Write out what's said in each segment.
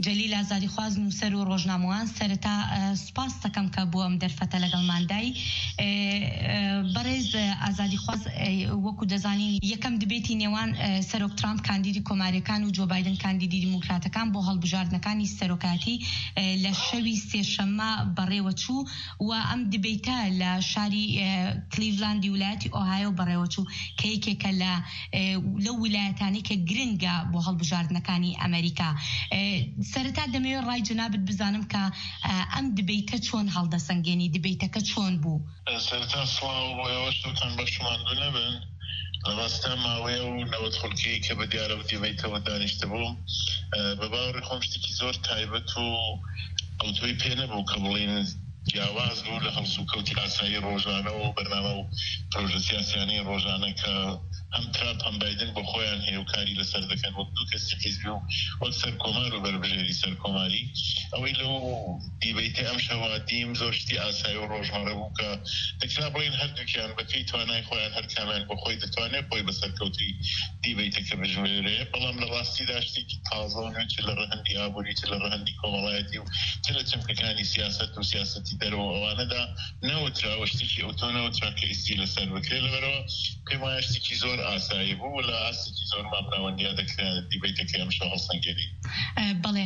جەلیل ئازادیخواز نووسەر و ڕۆژنامەوان سەرەتا سپاس دەکەم کە بۆ ئەم دەرفەتە لەگەڵماندای. بەڕێز ئازادیخواز وەکو دەزانین یەکەم دبێتی نێوان سەرۆک ترامپ کاندیدی کۆماریەکان و جۆ بایدن کاندیدی دیموکراتەکان بۆ هەڵبژاردنەکانی سەرۆکاتی لە شەوی سێشەممە بەڕێوە چوو و ئەم دبێتە لە شاری کلیڤلاندی ویلایەتی ئۆهایۆ بەڕێوە چوو کە یەکێکە لە ویلایەتانی کە گرنگە بۆ هەڵبژاردنەکانی ئەمریکا. سەرەتا دەمەوێت ڕای جەنابت بزانم کە ئەم دبێتە چۆن هەڵدەسەنگێنی، دبێتەکە چۆن بوو؟ سەرەتا سڵاو بۆ ئێوە شتتان بەشماندوو نەبن. لەڕاستە ماوەیە و نەوەت خولکەیە کە بە دیارە و دبێتەوە دانیشتە بووم بە باوەڕی خۆم شتێکی زۆر تایبەت و ئەوتۆی پێ نەبوو کە بڵێن جیاواز بوو لە هەڵسو کەوتی ئاسایی ڕۆژانە و بەرنامە و پرۆژە سیاسیانەی ڕۆژانە کە هەم ترامپ هەم بایدن بۆ خۆیان هێوکاری لەسەر دەکەن وەک دوو کەسی حیزبی و وەک سەرکۆمار و بەربژێری سەرکۆماری. ئەوەی لەو دیبەیتە ئەم شەوا دیم زۆر شتی ئاسایی و ڕۆژمەرە بوو کە دەکرا بڵێن هەردووکیان بەپێی توانای خۆیان هەر کامیان بۆ خۆی دەتوانێت خۆی بەسەرکەوتی دیبەیتەکە بژمێرێ. بەڵام لە ڕاستیدا شتێکی تازە چ لە ڕەهەندی ئابووری چ لە ڕەهەندی کۆمەڵایەتی و چ لە چەمکەکانی سیاست و سیاسەتی دەرەوە ئەوانەدا نەوتراوە شتێکی ئەوتۆ نەوترا کە ئیستی لەسەر بکرێت. لەبەرەوە پێم وایە شتێکی زۆر ئاسایی بوو لە ئاستێکی زۆر مامناوەندیا دەکرێت دیبەیتەکەی ئەم شەو هەڵسەنگێنی. بەڵێ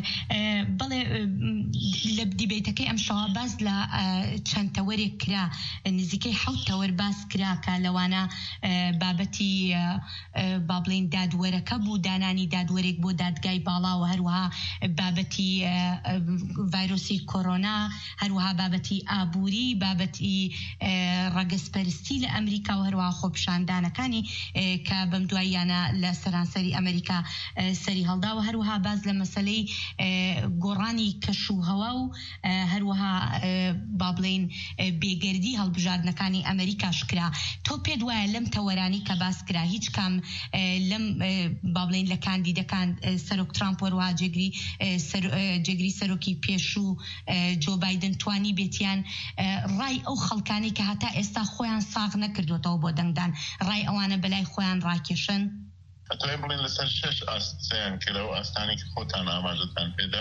لە دیبەیتەکەی ئەم شەوا باس لە چەند تەوەرێک کرا، نزیکەی 7 تەوەر باس کرا کە لەوانە بابەتی با بڵێن دادوەرەکە بوو، دانانی دادوەرێک بۆ دادگای باڵا و هەروەها بابەتی ڤایرۆسی کۆرۆنا، هەروەها بابەتی ئابووری، بابەتی ڕەگەزپەرستی لە ئەمریکا و هەروەها خۆپیشاندانەکانی کە بەم دواییانە لە سەرانسەری ئەمریکا سەری هەڵدا و هەروەها باز لە مەسەلەی گۆڕانی کەشوهەوا و هەروەها با بڵێن بێگەردی هەڵبژاردنەکانی ئەمریکاش کرا. تۆ پێت وایە لەم تەوەرانی کە باس کرا هیچ کام لەم با بڵێن لە کاندیدەکان سەرۆک ترامپ وەروەها جێگری سەرۆکی پێشوو جۆ بایدن توانی بێتیان ڕای ئەو خەڵکانی کە هەتا ئێستا خۆیان ساغ نەکردوێتەوە بۆ دەنگدان ڕای ئەوانە بەلای خۆیان ڕاکێشن؟ ئەتوانین بڵێن لەسەر 6 ئاستیان کرا و ئاستانی کە خۆتان ئاماژەتان پێدا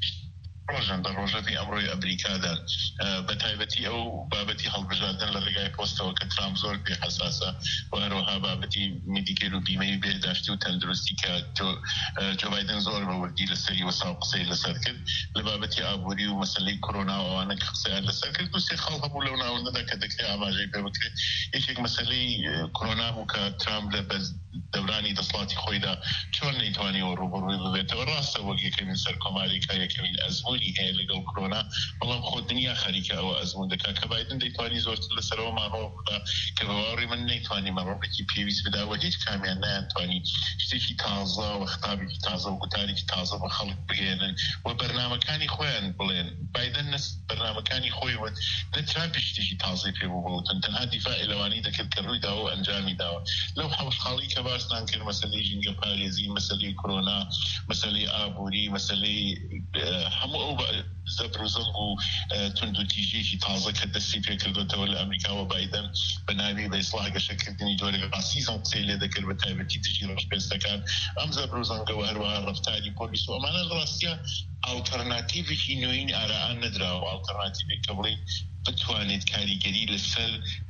ڕۆژن لە ڕۆژەتی ئەمڕۆی ئەمریکادا بە تایبەتی ئەو بابەتی هەڵبژاردن لە ڕێگای پۆستەوە کە ترامپ زۆر پێ حەساسە و هەروەها بابەتی میدیکێل و بیمەی بێداشتی و تەندروستی کە جۆ بایدن زۆر بەوردی لەسەری وەسا و قسەی لەسەر کرد، لە بابەتی ئابووری و مەسەلەی کۆرۆنا و ئەوانە کە قسەیان لەسەر کرد. دو سێ خەڵ هەبوو لەو ناوەندەدا کە دەکرێت ئاماژەی پێ بکرێت. یەکێک مەسەلەی کۆرۆنا بوو کە ترامپ لە دەورانی دەسڵاتی خۆیدا چۆن نەیتوانیەوە ڕوبەڕووی ببێتەوە. ڕاستە وەک یەکەمین سەرکۆماریکا یەکەمین ئەزموونی هەیە لەگەڵ کۆرۆنا، بەڵام خۆ دنیا خەریکە ئەوە ئەزموون دەکات کە بایدن دەیتوانی زۆرتر لەسەرەوە ماڕۆ بدا کە بەواڕی من نەیتوانی مەڕۆڵێکی پێویست بداوە هیچ کامیان نەیانتوانی شتێکی تازە و خطابێکی تازە و گوتارێکی تازە بە خەڵک بگێنن و بەرنامەکانی خۆیان بڵێن. بایدن بەرنامەکانی خۆی وت نە ترامپ شتێکی تازەی پێ بووبووتن، تەنها دیفاعی لەوانەی دەکرد کە ڕووی داوە و ئەنجامی داوە. لەو حەوشحاڵی کە باسان کرد مەسەلەی ژینگە پارێزی، مەسەلەی کۆرۆنا، مەسەلەی ئابووری، مەسەلەی هەموو ئەو زەبر و زەنگ و تند و تیژێکی تازە کە دەستی پێکردوێتەوە لە ئەمریکا و بایدن بە ناوی بە ئیسلاح گەشەکردنی جۆرێک ڕاستیزم قسەی لێ دەکرد بە تایبەتی دژی ڕەشپێستەکان، ئەم زەبر و زەنگەوە هەروەها ڕەفتاری پۆلیس و ئەمانە ڕاستیە ئالتەرناتیڤێکی نوێین ئارائان نەدراوە، ئالتەرناتیڤێک کە بڵێ بتوانێت کاریگەری لەسەر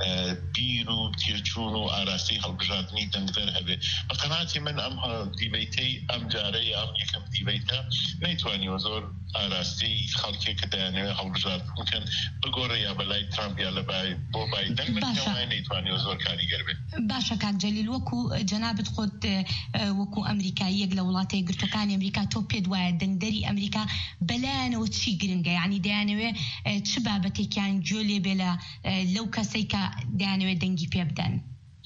بیر و تێرچوون و ئاراستی هەڵبژاردننی دەنگدەر هەبێت. بە قەناعەتی من ئەم دیبەیتەی ئەم جارەی ئەم یەکەم دیبەیتە نەیتوانیوە زۆر ئاراستی خەڵکێک کە دەیانەوێت هەڵبژاردن بکەن بگۆڕێ یا بەلای ترامپ یا بۆ بایدن نەیتوانیوە زۆر کاریگەر بێت. باشە کاک جەلیل، وەکو جەنابەت خۆت وەکو ئەمریکاییەک لە وڵاتە یەکگرتووەکانی ئەمریکا تۆ پێت وایە دەنگدەری ئەمریکا بەلایەنەوە چی گرنگە؟ یعنی دەیانەوێت چ بابەتێکیان گوێ لێ بێ لەو کەسەی کە دەیانەوێت دەنگی پێ بدەن؟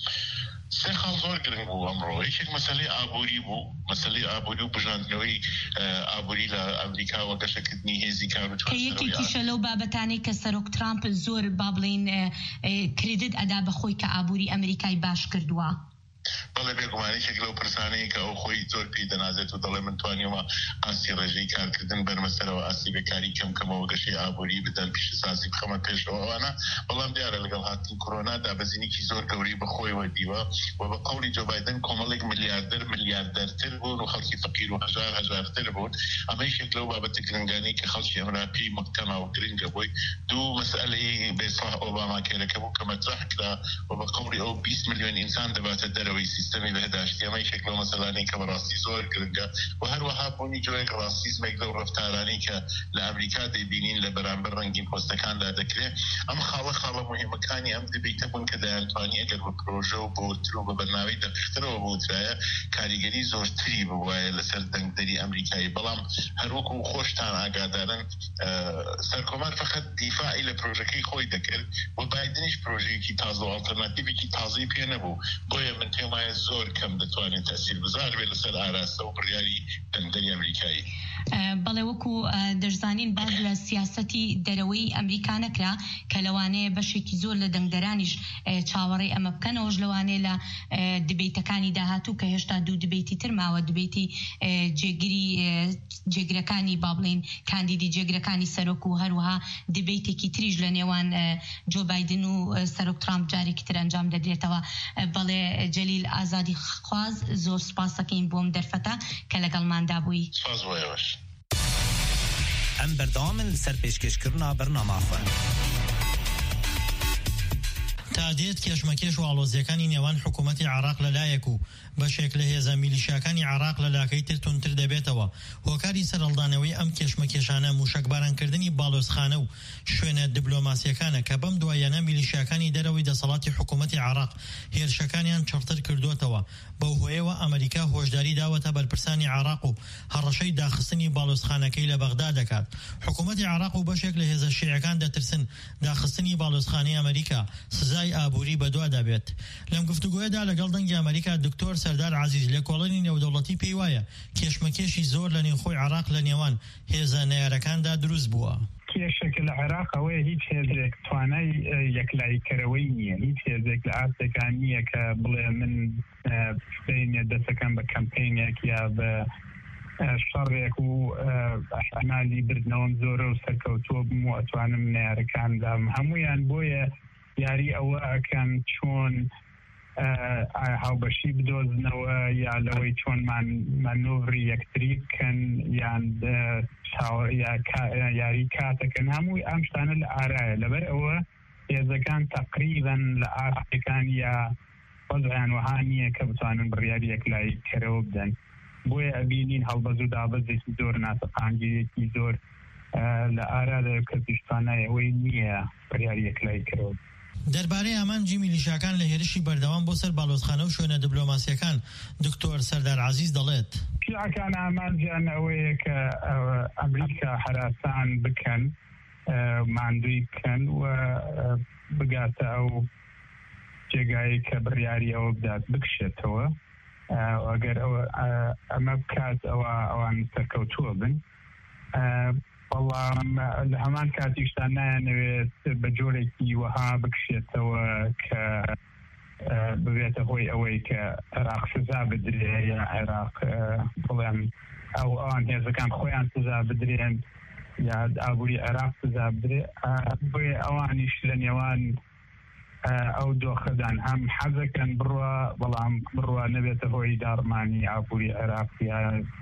سێ خاڵ زۆر گرنگ بوو ئەمڕۆ. یەکێک مەسەلەی ئابووری بوو، مەسەلەی ئابووری و بژاندنەوەی ئابووری لە ئەمریکاوە گەشەکردنی هێزی کە یەکێکیشە لەو بابەتانەی کە سەرۆک ترامپ زۆر با بڵێن کردت ئەدا بەخۆی کە ئابووری ئەمریکای باش کردووە. بەڵێ بێگومانیشێک لەو پرسانەیە کە ئەو خۆی زۆر پێی دەنازێت و دەڵێ من توانیەوە ئاسی ڕێژەی کارکردن بەرمەسەرەوە ئاسی بێکاری کەمکەمەوە گەشەی ئابووری بدەن پیش سازی بخەمە پێشەوە ئەوانە بەڵام دیارە لەگەڵ هاتن کۆرۆنا دابەزینێکی زۆر گەوری بەخۆیەوە دیوە و بە قەولی جۆ بایدن کۆمەڵێک ملیاردەرتر بوون و خەڵکی فەقیر و هەژارتر بوون ئەمەیشێک لەو بابەتە گرنگانەی کە خەڵکی ئەمراپی مەکتەما و گرنگە بووی دوو مەسئلەی بێسڵاح ئۆباما کێرەکە بوو کە مەطرح کرا و بە قەولی ئەو 20 ملیۆن ئینسان دەباتە دەرەوەی سیستەمی بەهداشتی ئەمەیشێک لەو مەسەلانەی کە بەڕاستی زۆر گرنگە و هەروەها بوونی جۆیەک ڕاستیزمێک لەو ڕەفتارانەی کە لە ئەمریکا دەیبینین لە بەرامبەر ڕەنگین پۆستەکاندا دەکرێت ئەم خاڵە مهمەکانی ئەم دەبیتە بوون کە دەیانتوانی ئەگەر بە پرۆژە و بۆتر و بە بەرنامەی دەقیقترەوە بوترایە کاریگەری زۆرتری بوایە لەسەر دەنگدەری ئەمریکایی بەڵام هەروەکو خۆشتان ئاگادارن سەرکۆمار فقط دیفاعی لە پرۆژەکەی خۆی دەکرد و بایدنیش پرۆژەیەکی تازە و ئالتەرناتیڤێکی تازەی پێ نەبوو بۆیە من پێم وایە زۆر کەم دەتوانێت تەسیرگوزار بێت لەسەر ئاراستە و بڕیاری دەنگدەری ئەمریکایی. بەڵێ وەکو دەشزانین باز لە سیاسەتی دەرەوەی ئەمریکا نەکرا کە لەوانەیە بەشێکی زۆر لە دەنگدەرانیش چاوەڕێی ئەمە بکەنەوەش لەوانەیە لە دبیتەکانی داهاتوو کە هێشتا دوو دبیتی تر ماوە دبیتی جێگرەکانی با بڵێن کاندیدی جێگرەکانی سەرۆک و هەروەها دبیتێکی تریش لە نێوان جۆ بایدن و سەرۆک ترامپ جارێکی تر ئەنجام دەدرێتەوە. بەڵێ جەلیل ئازادی خواز زۆر سپاسەکەین بۆم دەرفەتە کە لەگەڵماندا بووی. ئەم بەردەوامن لەسەر پێشکەشکردنا بەرنامەخۆن. تا دێت کێشمەکێش و ئاڵۆزیەکانی نێوان حکوومەتی عێراق لەلایەک و بەشێک لە هێزە میلیشیاکانی عێراق لەلاکەی تر تونتر دەبێتەوە. هۆکاری سەرهەڵدانەوەی ئەم کێشمەکێشانە موشکبارانکردنی باڵۆزخانە و شوێنە دیبلۆماسیەکانە کە بەم دوایەنە میلیشیاکانی دەرەوەی دەسەڵاتی حکوومەتی عێراق هێرشەکانیان چڕتر کردوتەوە. بەو هۆیەوە ئەمریکا هۆشداری داوەتە بەرپرسانی عێراق و هەڕەشەی داخستنی باڵۆزخانەکەی لە بەغدا دەکات. حکوومەتی عێراق و بەشێک لە هێزە شیعەکان دەترسن داخستنی باڵۆزخانەی ئەمریکا سزای ئابووری بەدوا دەبێت. لەم گفتوگۆیەدا لەگەڵ دەنگی ئەمریکا دکتۆر سەردار عەزیز لە کۆڵەنی نێودەوڵەتی پێی وایە کێشمەکێشی زۆر لە نێوخۆی عێراق لە نێوان هێزە نەیارەکاندا دروست بووە. کێشێک لە عێراق ئەوەیە هیچ هێزێک توانای یەکلاییکەرەوەی نییە، هیچ هێزێک لە ئاسێکان نییە کە بڵێ من بینێ دەستەکەم بە کەمپینێک یا بە شەڕێک و ئەحتیمالی بردنەوەم زۆرە و سەرکەوتووە بم و ئەتوانم نەیارەکاندام هەمویان بۆیە یاری ئەوە ئەکەن چۆن هاوبەشی بدۆزنەوە یا لەوەی چۆن مانۆڤری یەکتری بکەن یان یاری کاتەکەن هەمووی ئەم شتانە لە ئارایە. لەبەر ئەوە هێزەکان تەقریبەن لە ئافریکان یا وەزعیان وەها نییە کە بتوانن بڕیاری یەکلایی کەرەوە بدەن. بۆیە ئەبینین هەڵبەز و دابەزێکی زۆر ناسەپانگیرێکی زۆر لە ئارادا کە توانایەوەی نییە بڕیاری یەکلایی کەرەوە. دەربارەی ئامانجی میلیشیاکان لە هێرشی بەردەوام بۆ سەر باڵۆزخانە و شوێنە دیبلۆماسیەکان دکتۆر سەردار عەزیز دەڵێت پیاکان ئامانجیان ئەوەیە کە ئەمریکا هەراسان بکەن ماندووی بکەن و بگاتە ئەو جێگایی کە بڕیاری ئەوە بدات بکشێتەوە. ئەگەر ئەمە بکات ئەوان سەرکەوتووە بن. بەڵام لە هەمان کاتیشتان نایانەوێت بە جۆرێکی وەها بکشێتەوە کە ببێتە هۆی ئەوەی کە عێراق سزا بدرێ یا عێراق بڵێن ئەوان هێزەکان خۆیان سزا بدرێن یا ئابووری عێراق سزا بدرێ. بۆیە ئەوانیش لە نێوان ئەو دۆخەدان هەم حەزەکەن بڕوە بەڵام بڕوە نەبێتە هۆی داڕمانی ئابووری عێراق یا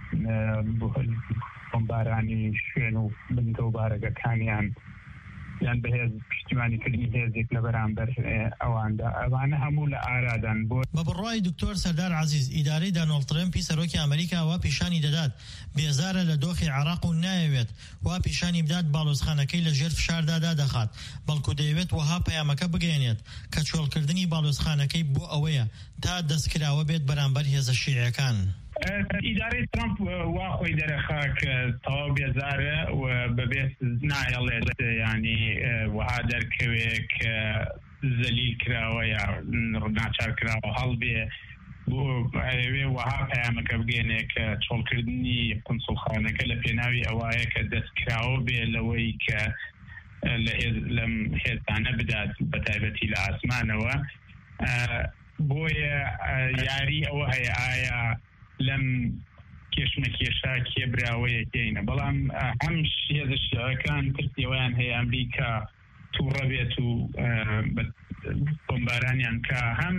بۆمبارانی شوێن و بنگە و بارەگەکانیان یان بەهێز پشتیوانیکردنی هێزێک لە بەرامبەر ئەواندا. ئەوانە هەموو لە ئارادان بۆ بە بڕوای دکتۆر سەردار عەزیز ئیدارەی دانۆڵد ترەمپی سەرۆکی ئەمریکا وا پیشانی دەدات بێزارە لە دۆخی عێراق و نایەوێت وا پیشانی بدات باڵۆزخانەکەی لە ژێر فشاردادا دەخات بەڵکو دەیەوێت وەها پەیامەکە بگەێنێت کە چۆڵکردنی باڵۆزخانەکەی بۆ ئەوەیە تا دەستکراوە بێت بەرامبەر هێزە شیعەکان. ئیدارەی ترامپ وا خۆی دەرەخا کە تەواو بێزارە و بەبێت نایەڵێت ینی وەها دەرکەوێ کە زەلیل کراوە یا ناچار کراوە هەڵبێ بۆ ئەوێ وەها پەیامەکە بگەێنێ کە چۆڵکردنی قونسڵخانەکە لە پێناوی ئەوایە کە دەستکراوە بێ لەوەی کە لەم هێزانە بدات بە تایبەتی لە ئاسمانەوە. بۆیە یاری ئەوە هەیە ئایا لەم کێشمەکێشا کێبراوەیە تێینە بەڵام هەم هێزە شیعەکان کردیەوەیان هەیە ئەمریکا تووڕە بێت و بۆمبارانیان کە هەم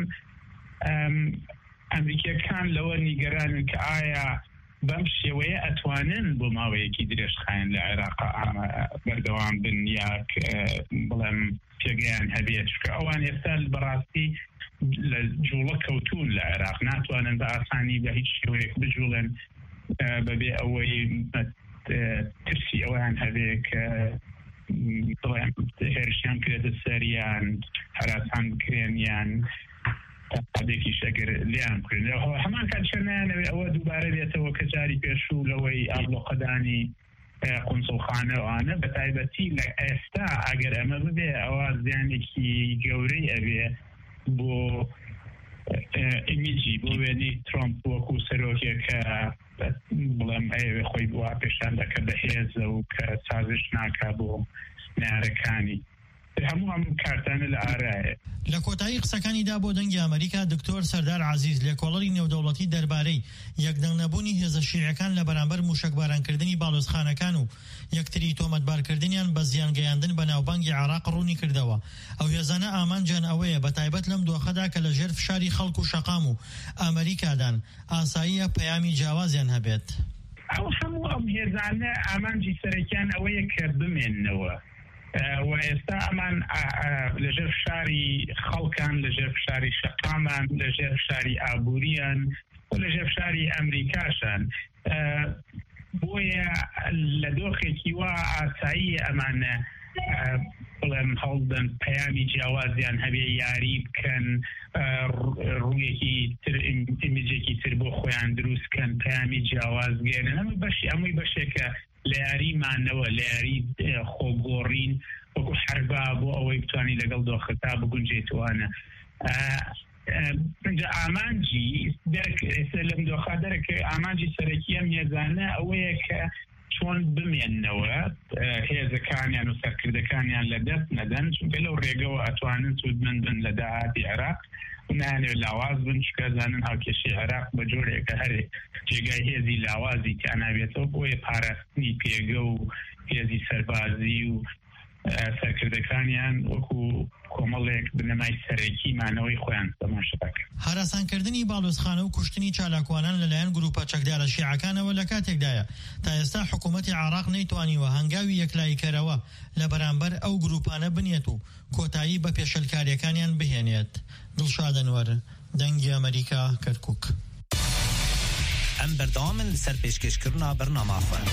ئەمریکیەکان لەوە نیگەرانن کە ئایا بەم شێوەیە ئەتوانن بۆ ماوەیەکی درێژخایەن لە عێراق بەردەوام بن یاک بڵێم پێگەیان هەبێت چکە ئەوان ئێستا بەڕاستی لە جوڵە کەوتون لە عێراق ناتوانن بە ئاسانی بە هیچ شێوەیەک بجوڵن بەبێ ئەوەی ترسی ئەویان هەبێ کە بڵێم هێرشیان کرێتە سەریان هەراسان بکرێنیان تاقادێکی شەگەر لیان کرد هەمان کاتچەنیانەوێ ئەوە دووبارە بێتەوە کە جاری پێشوو لەوەی ئابلۆقەدانی قونسڵخانەوانە بە تایبەتی لە ئێستا ئەگەر ئەمە ببێ ئەوە زیانێکی گەورەی ئەبێ بۆ ئیمیجی بۆ وێنی ترۆمپ وەکو سەرۆکێکە بڵێم ئەوێ خۆی بووە پێشان دەکە بەهێزە و کە سازش ناکا بۆ نارەکانی هەموو ئەم کارتانە لە ئارایە. لە کۆتایی قسەکانیدا بۆ دەنگی ئەمریکا دکتۆر سەردار عەزیز لێکۆڵەری نێودەوڵەتی دەربارەی یەکدەنگ نەبوونی هێزە شیعەکان لە بەرامبەر موشکبارانکردنی باڵۆزخانەکان و یەکتری تۆمەتبارکردنیان بە زیانگەیاندن بە ناوبانگی عێراق ڕوونی کردەوە. ئەو هێزانە ئامانجیان ئەوەیە بە تایبەت لەم دۆخەدا کە لەژێر فشاری خەڵک و شەقام و ئەمریکادان ئاساییە پەیامی جیاوازیان هەبێت. ئەو هەموو ئەم هێزانە ئامانجی سەرەکیان ئەوەیە کە بمێننەوە و ئێستا ئەمان لەژێر فشاری خەڵکان لەژێر فشاری شەقامان لەژێر فشاری ئابووریان و لەژێر فشاری ئەمریکاشان بۆیە لە دۆخێکی وا ئاسایی ئەمانە بڵێم هەڵدەن پەیامی جیاوازیان هەبێ یاری بکەن ڕوویەکی تر ئیمیجێکی تر بۆ خۆیان دروستکەن پەیامی جیاوازگێنن ئەمە بەشی ئەمووی بەشێکە لە یاریمانەوە لە یاری خۆگۆڕین وەکو حربا بۆ ئەوەی بتوانی لەگەڵ دۆخەتا بگونجێتوانە ئامانجی لەم دۆخا دەرەکە ئامانجی سەرەکیە میێزانە ئەوەیە کە چۆن بمێننەوە هێزەکانیان و سەرکردەکانیان لە دەست نەدەن چونکە لەو ڕێگەوە ئەتوانن سوودمەند بن لە داهاتی عێراق و نانێت لاواز بن چکەزانن هاوکێشی عێراق بە جۆرێکە هەرێ جێگای هێزی لاوازی تیانابێتەوە بۆیە پاراستنی پێگە و هێزی سەربازی و سەرکردەکانیان وەکو کۆمەڵێک بنەمای سەرەکی مانەوەی خۆیان تەماشاکە. هەراسانکردنی باڵۆزخانە و کوشتنی چالاکوانان لەلایەن گروپە چەکدارە شیعەکانەوە لە کاتێکدایە تا ئێستا حکوومەتی عێراق نەیتوانیوە هەنگاوی یەکلاییکەرەوە لە بەرامبەر ئەو گروپانە بنێت و کۆتایی بە پێشەلکاریەکانیان بهێنێت. دڵشاد ئەنوەر، دەنگی ئەمریکا، کەرکووک. ئەم بەردەوامن لەسەر پێشکەشکردنا بەرنامە خوێن.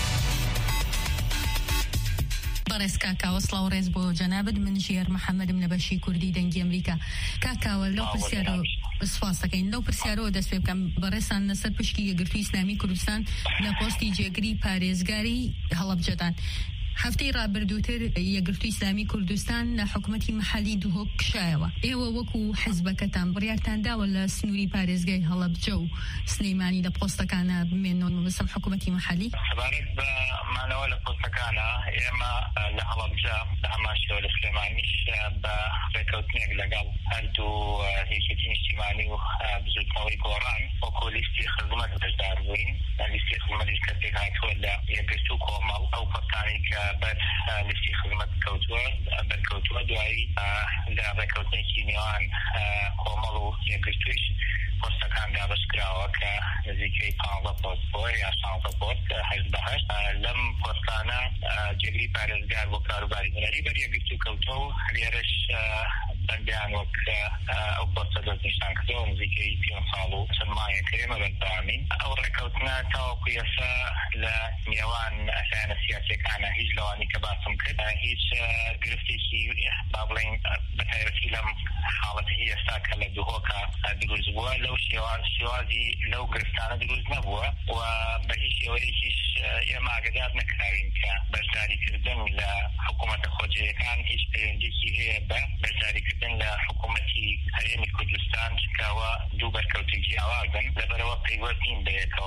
بەڕێز کاکاوە سڵاو ڕێز بۆ جەنابەت من ژێر محەممەدم لە بەشی کوردی دەنگی ئەمریکا. کاکاوە لەو پرسیارەوە سپاس دەکەین لەو پرسیارەوە دەست پێ بکەم بەڕێسان لەسەر پشکی یەکگرتووی ئیسلامی کوردستان لە پۆستی جێگری پارێزگاری هەڵەبجەدان. هەفتەی ڕابردووتر یەکگرتووی ئیسلامی کوردستان لە حکوومەتی محەلی دووهۆک کشایەوە. ئێوە وەکو حیزبەکەتان بڕیارتان داوە لە سنووری پارێزگای هەڵەبجە و سلەیمانی لە پۆستەکانە بمێنەوە بەسەم حکوومەتی محەلی؟ سەبارەت بە مانەوە لە پۆستەکانە ئێمە لە هەڵەبجە لە هەماشەوە لە سلێمانیش بە ڕێکەوتنێک لەگەڵ هەردوو هێزێتی نیشتیمانی و بزوتنەوەی گۆڕان وەکو لیستی خزمەت بەشدار بووین. لیستی خزمەتیش کەسێک هاتووە لە یەکگرتوو کۆمەڵ ئەو پۆستانی کە بەر لیستی خزمەت بەرکەوتووە دوایی لە ڕێکەوتنێکی نێوان کۆمەڵ و یەکگرتوویش پۆستەکان دابەشکراوە کە نزیکەی 15 پۆست بۆ یا 16 پۆست 8 لەم پۆستانە جێگری پارێزگار بۆ کاروباری هونەری بەر یەکگرتوو کەوتووە و لێرەش بەندیان وەک ئەو پۆستە دەستنیشان کردەوە نزیکەی 5 ساڵ و چەند مایە کرێمە بەردەوامی. ئەو ڕێکەوتنە تاوەکو ئێستا لە نێوان ئەسایانە سیاسیەکانە هیچ لەوانی کە باسم کرد هیچ گرفتێکی با بڵێن بەتایبەتی لەم حاڵەتی ئێستا کە لە دووهۆکە دروست بووە لەو شێوازی لەو گرفتانە دروست نەبووە و بە هیچ شێوەیەکیش ئێمە ئاگادار نەکراوین کە بەشداریکردن لە حکوومەتە خۆجێیەکان هیچ پەیوەندیی هەیە بە بەشداریکردن لە حکوومەتی هەرێمی کوردستان چکاوە دوو بەرکەوتێکی ئاوازن لەبەرەوە پەیوەست نین بەیەکەوە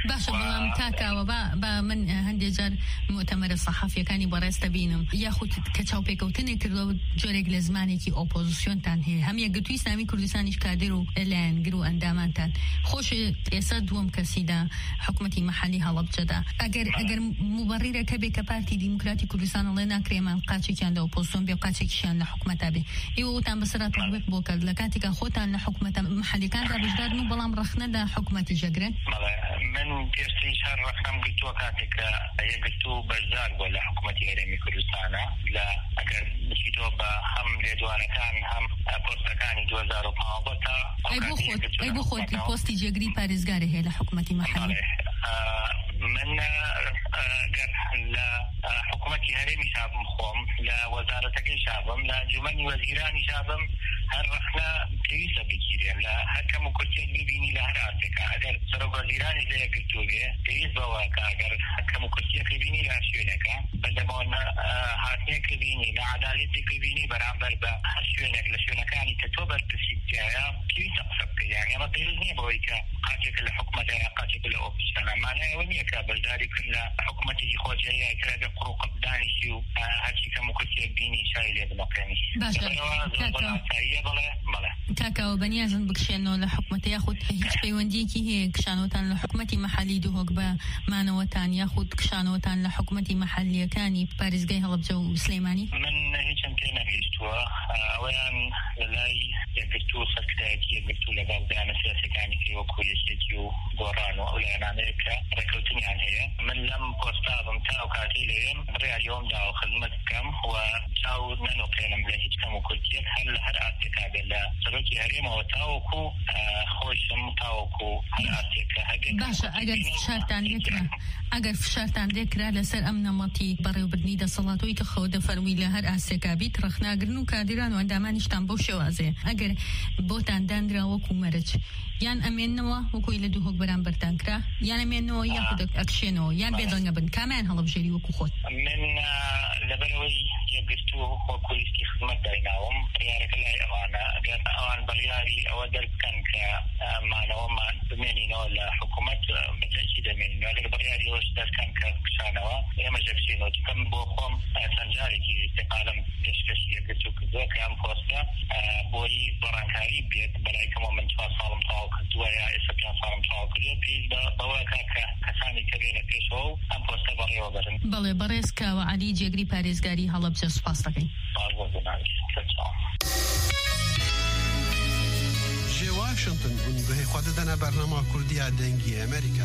باشە بەڵام کاکاوە با من هەندێک جار مؤتەمەرە سەحافیەکانی بەڕێستە بینم یاخود کە چاوپێکەوتنێک کردەوە جۆرێک لە زمانێکی ئۆپۆزیسیۆنتان هەیە هەم یەکگرتووی ئیسلامی کوردستانیش کادر و لایەنگر و ئەندامانتان خۆش ئێستا دووەم کەسیدا حکومەتی مەحەلی هەڵەبجەدا ئەگەر موبەڕیرەکە بێ کە پارتی دیموکراتی کوردستان ئەڵێ ناکرێمان قاچێکیان لە ئۆپۆزیسیۆن بێ قاچێکیشیان لە حکومەتا بێ ئێوە وتان بەسەرا تەطبیق بۆ کرد لە کاتێکا خۆتان لە حکومەتە مەحەلیەکاندا بەشدارن و بەڵام ڕەخنە لە حکومەتی ژەگرن من پێشتری شار ڕەخنەم گرتووە کاتێککە یەکگرتوو بەشدار بووە لە حکومەتی هەرێمی کوردستانە لە ئەگەر بچیتەوە بە هەم لێدوانەکان هەم پۆستەکانی 2015 تا ئەی بۆ خۆتی پۆستی جێگری پارێزگارە هەیە لە حکومەتی مەحەلی من گەر لە حکومەتی هەرێمی شابم خۆم لە وەزارەتەکەی شابم لە ئەنجومەنی وەزیرانی شابم هەر ڕەخنە پێویستە بگیرێن لە هەر کەم و کورتێک ببینی لە هەر ئاسێکە ئەگەر سەرۆک وەزیرانی لە یەکگرتوو بێ پێویست بەوە کە ئەگەر کەم و کورتێکی بینی لە شوێنەکە بەدەمەوە هاتنێکی بینی لە عەدالەتێکی بینی بەرامبەر بە هەر شوێنێک لە شوێنەکانی کە تۆ بەرپرسیتیایە پێویستە قسە بکەیان ئێمە پێویست نییە بەوەی کە قاچێک لە حکومەتە یا قاچێک لە ئۆپۆزیسیۆنە مانای ئەوە نییە کە بەشداری کرد لە حکومەتێکی خۆجیایە کە قڕوق بدانیشی و هەرچی کەم و کورتێک بینی شای لێ بنەقێنی کاکاوە بەنیازن بکشێنەوە لە حکومەتە یاخود هیچ پەیوەندیەکی هەیە کشانەوەتان لە حکومەتی مەحەلی دووهۆک بە مانەوەتان یاخود کشانەوەتان لە حکومەتی مەحەلیەکانی پارێزگای هەڵەبجە و سلەیمانی من هیچم پێ نەگەیشتووە ئەوەیان لەلای یەکگرتوو سەرکردایەتی یەکگرتوو لەگەڵ دایانە سیاسیەکانی کە وەکو یەکێتی و گۆڕان و ئەو لایەنانەیە کە ڕێکەوتنیان هەیە من لەم پۆستا بم تا ئەو کاتی لێم بڕیاریەوەم داوە خزمەت بکەم و چاو نەنۆکێنم لە هیچ کەم و کورتێک هەر لە هەر ئاسێکا بێت لە سەرۆکی هەرێمەوە تاوەکو خۆشم تاوەکو هەر ئاسێکە هەبێت باشە ئەگەر فشارتان لێکرا لەسەر ئەم نەمەتی بەڕێوەبردنی دەسەڵاتەوەی کە خەوە دەفەرمی لە هەر ئاسێکا بیت ڕەخناگرن و کادران و ئەندامانیشتان بەو شێوازەیە ئەگەر بۆتان دانرا وەکو مەرج یان ئەمێننەوە وەکوی لە دووهۆک بەرامبەرتان کرا یان ئەمێننەوە یاخود ئەکشێنەوە یان بێدەنگە بن کامیان هەڵەبژێری وەکو خۆت من لەبەرەوەی یەکگرتوو وەکو لیستی خزمەت دایناوم بڕیارەکە لای ئەوانە ئەگەر ئەوان بڕیاری ئەوە دەربکەن کە مانەوەمان بمێنینەوە لە حکومەت بەتەکی دەمێنین ئەگەر بڕیاری ئەوەش دەرکەن کە کشانەوە ئێمە ژەبچینەوە چکەم بۆ خۆم چەندجارێکی استقالەم پێشکەشی یەکگرتوو کردووە کە ئەم پۆستە بۆی بەڕانکاری بێت بەلایکەمە من 4 ساڵم تەواو کردووە یا ئێستا 5 ساڵم تەواو کردووە پێویست بەوە کە کەسانی کە بێنە پێشەوە و ئەم پۆستە بەڕێوە بەرن بەڵێ بەڕێز کاوە عەلی جێگری پارێزگاری هەڵەبجە سوپاس دەکەین جێ واشنگتن بوون بەهێ خوا دەدەنە بەرنەما کوردیا دەنگی ئەمریکا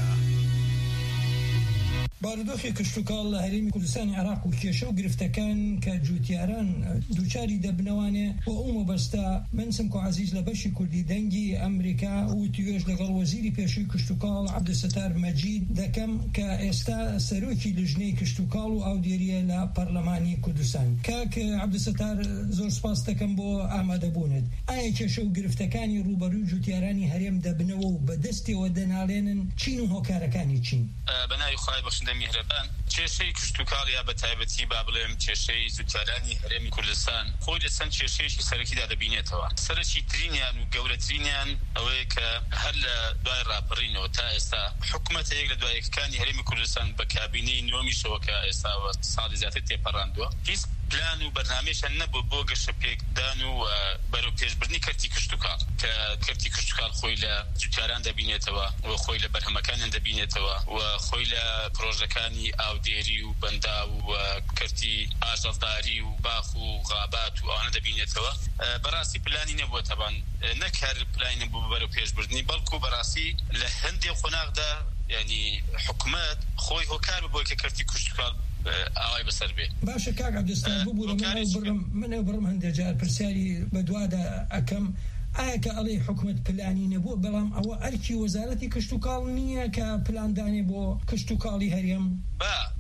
بارودۆخی کشتوکاڵ لە هەرێمی کوردستانی عێراق و کێشە و گرفتەکان کە جوتیاران دووچاری دەبنەوانێ بۆ ئەو مەبەستە من سمکۆ عەزیز لە بەشی کوردی دەنگی ئەمریکا و توێژ لەگەڵ وەزیری پێشووی کشتوکاڵ عەبدولستار مەجید دەکەم کە ئێستا سەرۆکی لیژنەی کشتوکاڵ و ئاودێریە لە پەرلەمانی کوردستان کاک عەبدولستار زۆر سپاس دەکەم بۆ ئامادەبوونت ئایا کێشە و گرفتەکانی ڕوبەرووی جوتیارانی هەرێم دەبنەوە و بەدەستیەوە دەناڵێنن چین و هۆکارەکانی چین بەناوی خوای بەخشندە میهرەبان کێشەی کشتوکاڵ یا بە تایبەتی با بڵێم کێشەی جوتیارانی هەرێمی کوردستان خۆی لە چەند کێشەیەکی سەرەکیدا دەبینێتەوە سەرەکی ترینیان و گەورەترینیان ئەوەیە کە هەر لە دوای ڕاپەڕینەوە تا ئێستا حکومەتە یەک لە دوایەکەکانی هەرێمی کوردستان بە کابینەی نۆمیشەوە کە ئێستا ساڵی زیاتر تێپەڕاندووە هیچ پلان و بەرنامەیەشان نەبوو بۆ گەشە پێکدان و بەرەو پێشبردنی کەرتی کشتوکاڵ کە کەرتی کشتوکاڵ خۆی لە جوتیاران دەبینێتەوە و خۆی لە بەرهەمەکانیان دەبینێتەوە و خۆی لە پرۆژەکانی ئاودێری و بەندا و کەرتی ئاژەڵداری و باخ و غابات و ئەوانە دەبینێتەوە بەڕاستی پلانی نەبووە تەبان نەکار پلانی نەبوو بەرەو پێشبردنی بەڵکو بەڕاستی لە هەندێک خۆناغدا یعنی حکومەت خۆی هۆکار بووە کە کەرتی کشتوکاڵ ئاوای بەسەر بێ باشە کاک عەبدولستار ببوورە منە بڕم هەندێک جار پرسیاری بەدوادا ئەکەم ئایا کە ئەڵێ حکومەت پلانی نەبووە بەڵام ئەوە ئەرکی وەزارەتی کشتوکاڵ نییە کە پلاندانێ بۆ کشتوکاڵی هەرێم بەڵام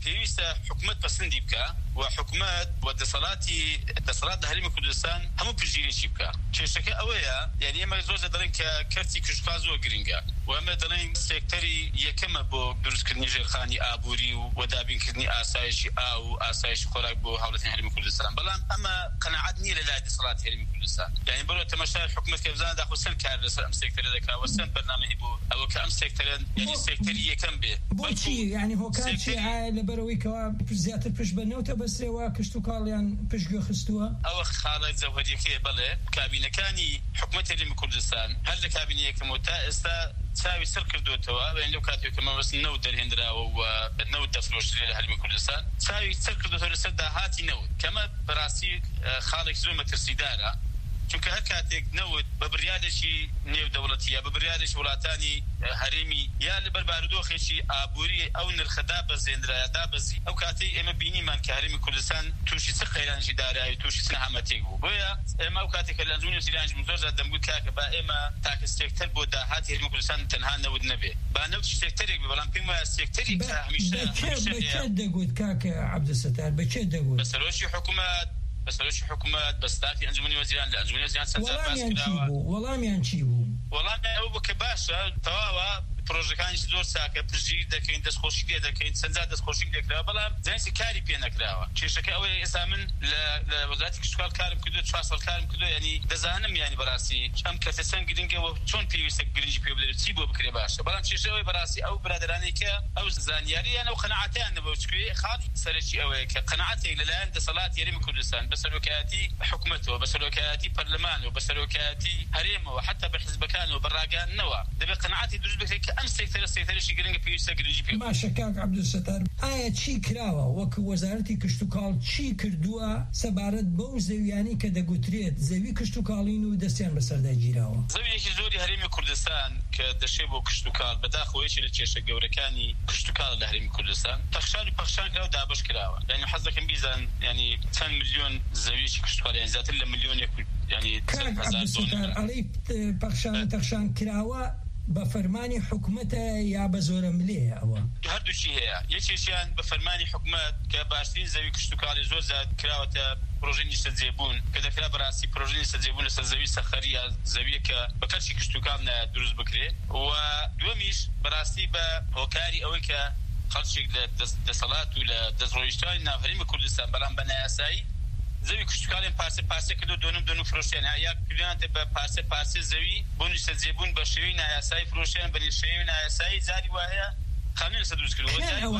پێویستە حکومت پەسەندی بکە و حکومت و دەسەڵات هەرێمی کوردستان هەموو پژگیرێکی بکە. کێشەکە ئەوەیە، یعنی ئێمە زۆر دەڵێن کە کەرتی کشتکار زۆر گرنگە و ئەمە دەڵێن سێکتەری یەکەمە بۆ دروستکردنی ژێرخانی ئابووری و دابینکردنی ئاسایشی ئاو و ئاسایشی خۆراک بۆ هاوڵاتی هەرێمی کوردستان. بەڵام ئەمە قەناعەت نییە لە لای دەسەڵاتی هەرێمی کوردستان. یعنی بەرەو تەماشای حکومت کە بزانە داخۆ چەند کار لەسەر ئەم سێکتەرە دەکا و چەند بەرنامەی بۆ ئەوە کە ئەم سێکتەرە یعنی سێکتەری یەکەم بێ. بۆچی یعنی هۆکارچی لەبەرەوەی کەوا زیاتر پشت بەنەوتە بەسرێەوە کشت و کاڵیان پشتگوێ خستووە؟ ئەوە خاڵە جەوهەریەکەیە. بەڵێ کابینەکانی حکومەتی هەرێمی کوردستان هەر لە کابینە یەکەم و تا ئێستا چاوی سەر کردوتەوە لەو کاتێک کە مەبەستی نەوت دەرهێنراوە و نەوت دەفرۆشرێ لە هەرێمی کوردستان چاوی سەر کردوتەوە لەسەر داهاتی نەوت کەمە بەڕاستی خاڵێک زۆر مەترسیدارە، چونکە هەر کاتێک نەوت بە بڕیارێکی نێودەوڵەتی یا بە بڕیارێکی وڵاتانی هەرێمی یا لەبەر بارودۆخێکی ئابووری ئەو نرخەدا بەزێنرایە دابەزی، ئەو کاتەی ئێمە بینیمان کە هەرێمی کوردستان تووشی چ قەیرانێکی دارایی تووشی چ نەهامەتێک بوو. بۆیە ئێمە ئەو کاتێک کە لە ئەنجومەنی وەزیرانی زۆر جار دەمگوت کاکە با ئێمە تاکە سێکتەر بۆ داهاتی هەرێمی کوردستان تەنها نەوت نەبێ، با نەوت سێکتەرێک بێ، بەڵام پێم وایە سێکتەری کە هەمیشە بەچێ دەگوت کاکە عەبدولستار بەچێ دەگوت؟ بە سەرۆکی حکومەت بە ستافی ئەنجومەنی وەزیران لە ئەنجومەنی وەزیران سەرجار باس کراوە. وەڵامیان چی بوو؟ وەڵامیان ئەوە بوو کە باشە تەواوە پرۆژەکانیش زۆر چاکە، پشتگیری دەکەین، دەستخۆشی پێ دەکەین، چەندجار دەستخۆشی دەکراوە، بەڵام جانسی کاری پێ نەکراوە. کێشەکە ئەوەیە ئێستا من لە وەزارەتی کشتوکاڵ کارم کردووە 4 ساڵ کارم کردووە، یعنی دەزانم یعنی بەڕاستی ئەم کەسە چەند گرنگەوە چۆن پێویستە گرنگی پێ بدرێت چی بۆ بکرێ باشە، بەڵام کێشە ئەوەیە بەڕاستی ئەو برادرانەی کە ئەو زانیاریان ئەو قەناعەتیان نەبوو، چکوێ خاڵی سەرەکی ئەوەیە کە قەناعەتێک لەلایەن دەسەڵاتی هەرێمی کوردستان بە سەرۆکایەتی حکومەتەوە بە سەرۆکایەتی پەرلەمانەوە بە سەرۆکایەتی هەرێمەوە حتا بە حیزبەکانەوە بەڕاگەاندنەوە دەبێت قەناعەتی دروست بکرێت کە ئەم سێکتەرێکی گرنگە پێویستە گرنگی پێ. باشە کاک عەبدولستار، ئایا چی کراوە وەک وەزارەتی کشت و کاڵ چی کردووە سەبارەت بەو زەویانی کە دەگوترێت زەوی کشت و کاڵین و دەستیان بەسەردای گیراوە؟ زەویەکی زۆری هەرێمی کوردستان کە دەشێ بۆ کشت و کاڵ بەداخەوەیەکی لە کێشە گەورەکانی کشت و کاڵ لە هەرێمی کوردستان پەخشان کراوە و دابش کراوە. یعنی حەز دەکەم بیزان یعنی چەند ملیۆن زەویەکی کشت و کاڵ یعنی زیاتر لە ملیۆنێک یعنی کاک عەبدولستار ئەڵێی تەخشان کراوە بە فەرمانی حکومەتە یا بە زۆرە ملێە؟ ئەوە هەردووچی هەیە، یەکێکیان بە فەرمانی حکومەت کە باشترین زەوی کشت و کاڵی زۆر زیاد کراوەتە پرۆژەی نیشتەجێبوون کە دەکرا بەڕاستی پرۆژەی نیشتەجێبوون لەسەر زەوی سەخەری یا زەویە کە بە کەرشی کشت و کاڵ دروست بکرێ، و دووەمیش بەڕاستی بە هۆکاری ئەوەی کە خەڵکێک لە دەسەڵات و لە دەستڕۆیشتانی ناو هەرێمی کوردستان بەڵام بە نایاسایی زەوی کشت و کاڵیان پارسە کردو دۆنم فرۆشیان یا کردیانتە بە پارسە زەوی بۆ نیشتەجێبوون بە شێوەی نایاسایی فرۆشیان بە شێوەی نایاسایی زاری وایە خانووی لەسەر دروست کردووە.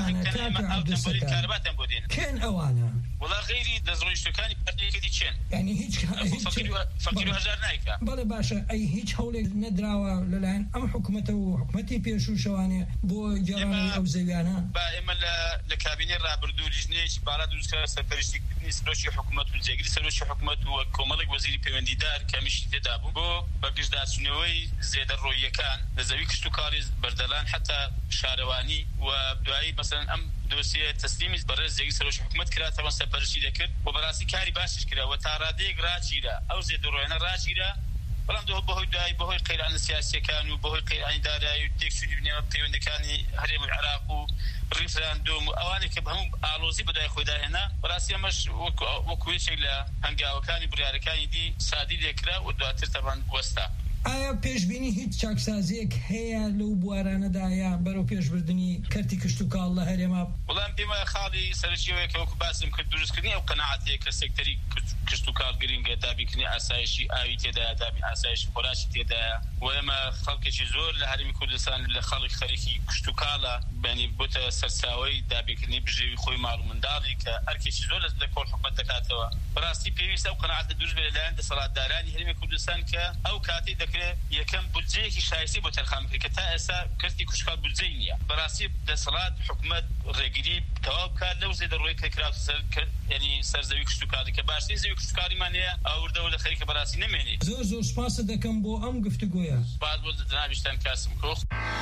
کارەباتیان بۆ دێنن. کێن ئەوانە؟ وڵا غەیری دەستڕۆیشتەکانی پەردەیەکەتی چێن؟ یعنی هیچ فەقیر و هەژار نایکا. بەڵێ باشە، ئەی هیچ هەوڵێک نەدراوە لەلایەن ئەم حکومەتە و حکومەتی پێشووشەوانێ بۆ گەڕانی ئەو زەویانە؟ با ئێمە لە کابینەی ڕابردوو لیژنەیەکی باڵا دروستکرا سەرپەرشتیکردنی سەرۆکی حکومەت و جێگیری سەرۆکی حکومەت و کۆمەڵێک وەزیری پەیوەندیدار کە هەمیشە تێدا بوو بۆ بەگشتداچوونەوەی زێدەڕۆییەکان لە زەوی کشت و کاڵی بەردەلان حتا شارەوانی و دوایی مەسەڵەن ئەم دۆسیە تەسلیمی بەڕێز جێگیری سەرۆکی حکومەت کراوە سەرپەرشتی دەکرد و بەڕاستی کاری باشش کراوە تا ڕادەیەک ڕاگیرا ئەو زێدەڕۆیانە ڕاگیرا، بەڵام بەهۆی قەیرانی سیاسیەکان و بەهۆی قەیرانی دارایی و تێکچوونی نێوە پەیوەندەکانی هەرێمی عێراق و ڕیفراندۆم و ئەوانێک کە هەموو ئالۆزی بەدوای خۆیدا هێنا، بەڕاستی ئەمەش وەکوێشێک لە هەنگاوەکانی بڕیارەکانی دی سادی لێکرا و دواتر تەبان وەستا. ئایا پێشبینی هیچ چاکسازیەک هەیە لەو بوارانەدا یا بەرەو پێشبردننی کەرتی کشت و کاڵ لە هەرێما؟ وەڵام پێمە خاڵی سەرچیەوەیە کە وەکو باسم کرد دروستکردنی ئەو قەناعەتەیە کە سێکتەری کشت و کاڵ گرنگە دابینکردنی ئاسایشی ئاوی تێدایە، دابین ئاسایشی خۆراشی تێدایە، و ئێمە خەڵکێکی زۆر لە هەرێمی کوردستان لە خەڵک خەریکی کشت و کاڵە بەنی بۆتە سەرچاوەی دابینکردنی بژێوی خۆی ماڵ و منداڵی کە ئەرکێکی زۆر لە کۆڵ حکومەت دەکاتەوە. بەڕاستی پێویستە ئەو قەناعەتە دروست بێت لەلایەن دەسەڵاتدارانی هەرێمی کوردستان کە ئەو کاتەی دەکرێت یەکەم بودجەیەکی شایستی بۆ تەرخان بکرێت کە تا ئێستا کەرتی کشت و کاڵ بودجەی نییە. بەڕاستی دەسەڵات حکومەت ڕێگیری تەواو بکات لەو زێدەڕۆیی کە کراوە یعنی سەر زەوی کشت و کاڵی کە باشترین زەوی کشت و کاڵیمان هەیە ئاوردەوە لە خەریکە بەڕاستی نەمێنێت. زۆر سوپاس دەکەم بۆ ئەم گفتوگۆیە. سوپاس بۆ جەنابیشتان کاسم کۆخ.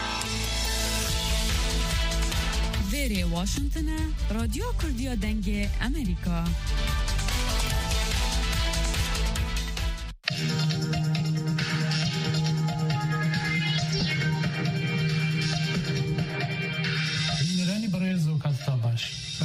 وێرێ واشنگتنە رادیۆ کوردیە دەنگێ ئەمریکا. بینەرانی بەڕێز و کاتتان باش.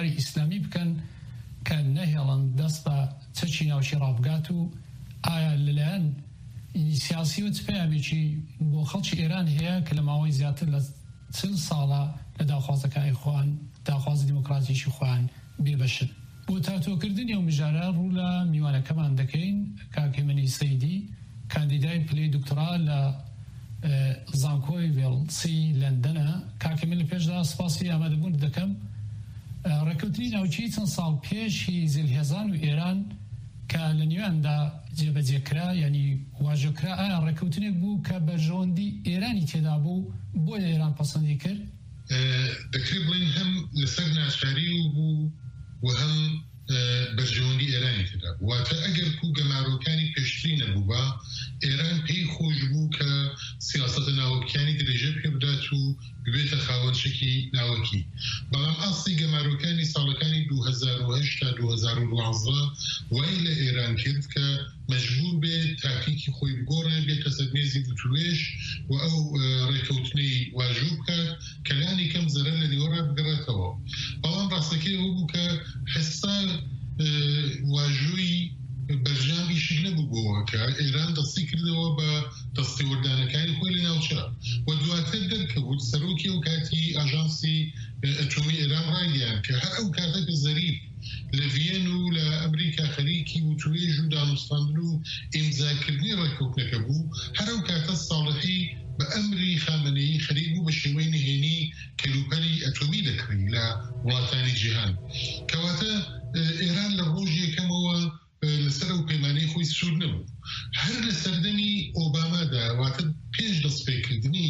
کۆماری ئیسلامی بکەن کە نەهێڵن دەست بە چەکی ناوچی ڕابگات و ئایا لەلایەن سیاسی و چپیابێکی بۆ خەڵکی ئێران هەیە کە لە ماوەی زیاتر لە 40 ساڵە لە داخوازەکانی خۆیان داخوازی دیموکراتیشی خۆیان بێبەشن. بۆ تاتۆکردنی ئەو مژارە ڕوو لە میوانەکەمان دەکەین کاکەمەنی سەیدی کاندیدای پلەی دکتۆرا لە زانکۆی وێڵسی لەندەنە. کاکەمەن لە پێشدا سپاسی ئامادەبوون دەکەم. ڕێکەوتنی ناوچەی چەند ساڵ پێشی زلهێزان و ئێران کە لە نێواندا جێبەجێکرا یعنی واژۆکرا ئایا ڕێکەوتنێک بوو کە بەرژەوەندی ئێرانی تێدا بوو بۆیە ئێران پەسەندی کرد؟ دەکرێت بڵین هەم لەسەر ناچاری بوو و هەم بەرژەوەندی ئێرانی تێدا بوو. واتە ئەگەر کو گەمارۆکانی پێشتری نەبوو بە ئێران پێی خۆش بوو کە سیاسەتە ناوەکیانی درێژە پێ بدات و ببێتە خاوەنشکی ناوەکی. بەڵام ئاستی گەمارۆکانی ساڵەکانی 2008 تا 2012 وای لە ئێران کرد کە مەجبور بێت تاکتیکی خۆی بگۆڕێ بێتە سەرمێزی وتوێش و ئەو ڕێکەوتنەی واژوو بکات کە لانی کەم زەرەر لە دیوەڕا بگەڕێتەوە. بەڵام ڕاستەکەی ئەوە بوو کە هێستا واژووی بەرژامی شک نەبوو بۆەوە کە ئێران دەستی کردەوە بە دەستێوەردانەکانی خۆی لە ناوچە و دواتر دەرکەوت سەرۆکی و کاتی ئاژانسی ئەتۆمی ئێران ڕایگەیان کە هەر ئەو کاتەکە زەریف لە ڤێن و لە ئەمریکا خەریکی وتوێژ و دانوستاندن و ئیمزاکردنی ڕێکەوتنەکە بوو هەر ئەو کاتە ساڵحی بە ئەمری خامنەیی خەریک بوو بە شێوەی نهێنی کەلوپەلی ئەتۆمی دەکڕی لە وڵاتانی جیهان. کەواتە ئێران لە ڕۆژ یەکەمەوە لەسەر ئەو پەیمانەی خۆی سوور نەبوو. هەر لە سەردەمی ئۆبامادا واتە پێش دەستپێکردنی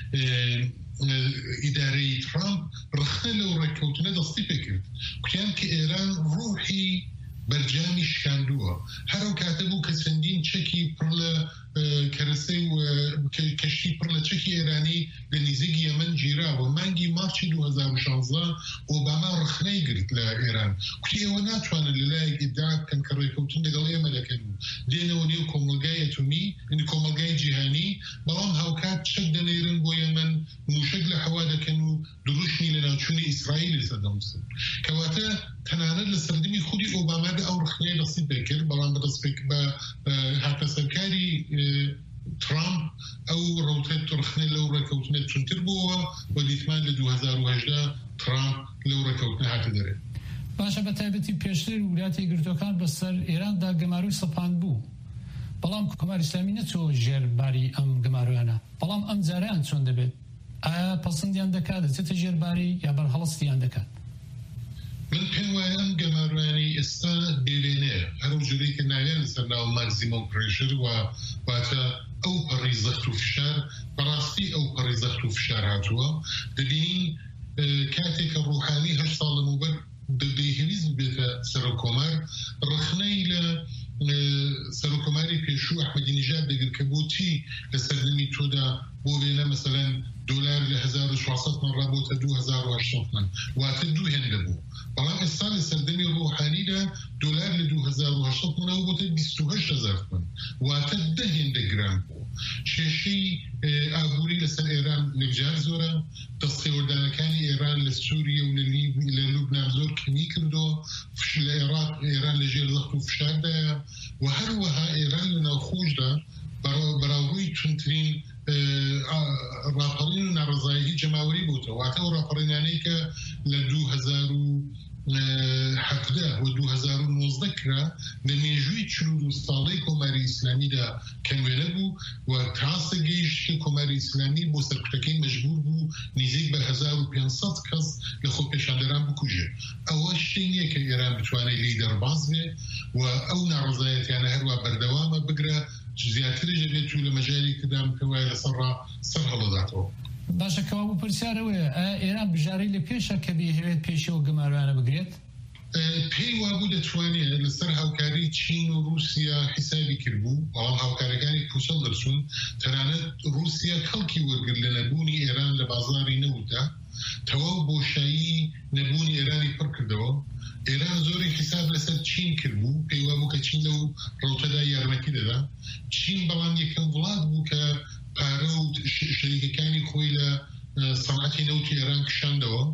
ئیدارەی ترامپ ڕخنە لەو ڕێکەوتنە دەستی پێکرد. کوتیان کە ئێران ڕۆحی بەرجامی شکاندووە. هەر ئەو کاتە بوو کە چەندین چەکی پڕ لە کەرەسەی و کەشتی پڕ لە چەکی ئێرانی لە نزیکی یەمەن گیراوە. مانگی مارچی 2016 ئۆباما ڕخنەی گرت لە ئێران. کوتی ئێوە ناتوانن لەلایەک ئیدعا بکەن کە ڕێکەوتن لەگەڵ ئێمە دەکەن و دێنەوە نێو کۆمەلگای ئەتۆمی کۆمەلگای جیهانی بەڵام هاوکات چەک دەنێرن بۆ یەمەن موشک لە هەوا دەکەن و دروشنی لە ناوچوونی ئیسرائیل سەردەمستن. کەواتە تەنانەت لە سەردەمی خودی ئۆبامادا ئەو ڕخنەیە دەستی پێکرد بەڵام بەدەستپێک بە هاتە سەرکاری ترامپ ئەو ڕوتێت ڕخنە لەو ڕێکەوتنێت چونتر بووە و دیتمان لە 2018 ترامپ لەو ڕێکەوتنە هاتە دەرێت. باشە بە تایبەتی پێشتر ولاتی گرتوەکان بەسەر ئێراندا گەماروی سەپاند بوو. بەڵام کۆماری ئیسلامی نەچۆ ژێرباری ئەم گەمارویانە. بەڵام ئەم جاریان چۆن دەبێت؟ ئایا پەسەندیان دەکات دەچێتە ژێرباری یا بەرهەڵستیان دەکات؟ من پێم وایە ئەم گەماروانی ئێستا بێوێنەیە هەرو جورەی کە ناوێن لەسەر ناو ماکسیمۆم پرێشر و واتە ئەو پەڕی زەخت و فشار بەڕاستی ئەو پەڕی زەخت و فشار هاتووە. دەبینین کاتێک کە ڕوحانی 8 ساڵ لەموبەر دەبێهویست بێتە سەرۆکۆمار ڕخنەی لە سەرۆکۆماری پێشوو ئەحمەدی نیژاد دەگرت کە بۆچی لە سەردەمی تۆدا بۆ وێنە مەسەلەن دۆلار لە 1400 من ڕابۆتە 2800 من واتە دوو هێندە بوو. بەڵام ئێستا لە سەردەمی ڕوحانیدا دۆلار لە 2800 منەوە بۆتە 28000 من واتە 10 هێندە گران بوو. کێشەی ئابووری لەسەر ئێران لەبجار زۆرە. دەستێوەردانەکانی ئێران لە سووریا و لە لوبنان زۆر کەمی کردەوە. لە عێراق ئێران لەژێر زەخت و فشاردایە و هەروەها ئێران لە ناوخۆشدا بەراوڕووی چونترین راپەڕین و ناڕزایەتی جەماوەری بووتەوە. واتە ئەو راپەڕینانەی کە لە 2017 و 2019 کرا لە مێژووی 40 ساڵەی کۆماری ئیسلامیدا کەموێنە بوو و تاسە گەیشت کە کۆماری ئیسلامی بۆ سەرکوتەکەی مەجبور بوو نزیک بە 1500 کەس لە خۆ پێشاندەران بکوژێ. ئەوە شتێک نییە کە ئێران بتوانێت لیدەرباز بێ و ئەو ناڕزایەتیانە هەروە بەردەوامە بگرە زیاترش دەبێت و لە مەژاری کدام کەوایە لەسەر سەر هەڵەداتەوە. باشە کەوا بوو پرسیارەوەیە ئێران بژارەی لە پێشە کە بێهوێت پێشەوە گەماروانە بگرێت؟ پێی وابوو دەتوانێت لەسەر هاوکاری چین و رووسیا حیسابی کردبوو بەڵام هاوکارەکانی پوچەڵ دەرچوون. تەنانەت رووسیا خەڵکی وەرگرت لە نەبوونی ئێران لە بازاری نەوتدا تەواو بۆشایی نەبوونی ئێرانی پڕ کردەوە. ئێران زۆری حیساب لەسەر چین کردبوو پێی وابوو کە چین لەو ڕۆتەدا یارمەتی دەدا. چین بەڵام یەکەم وڵات بوو کە پارە و شەریکەکانی خۆی لە سەنعەتی نەوتی ئێران کشاندەوە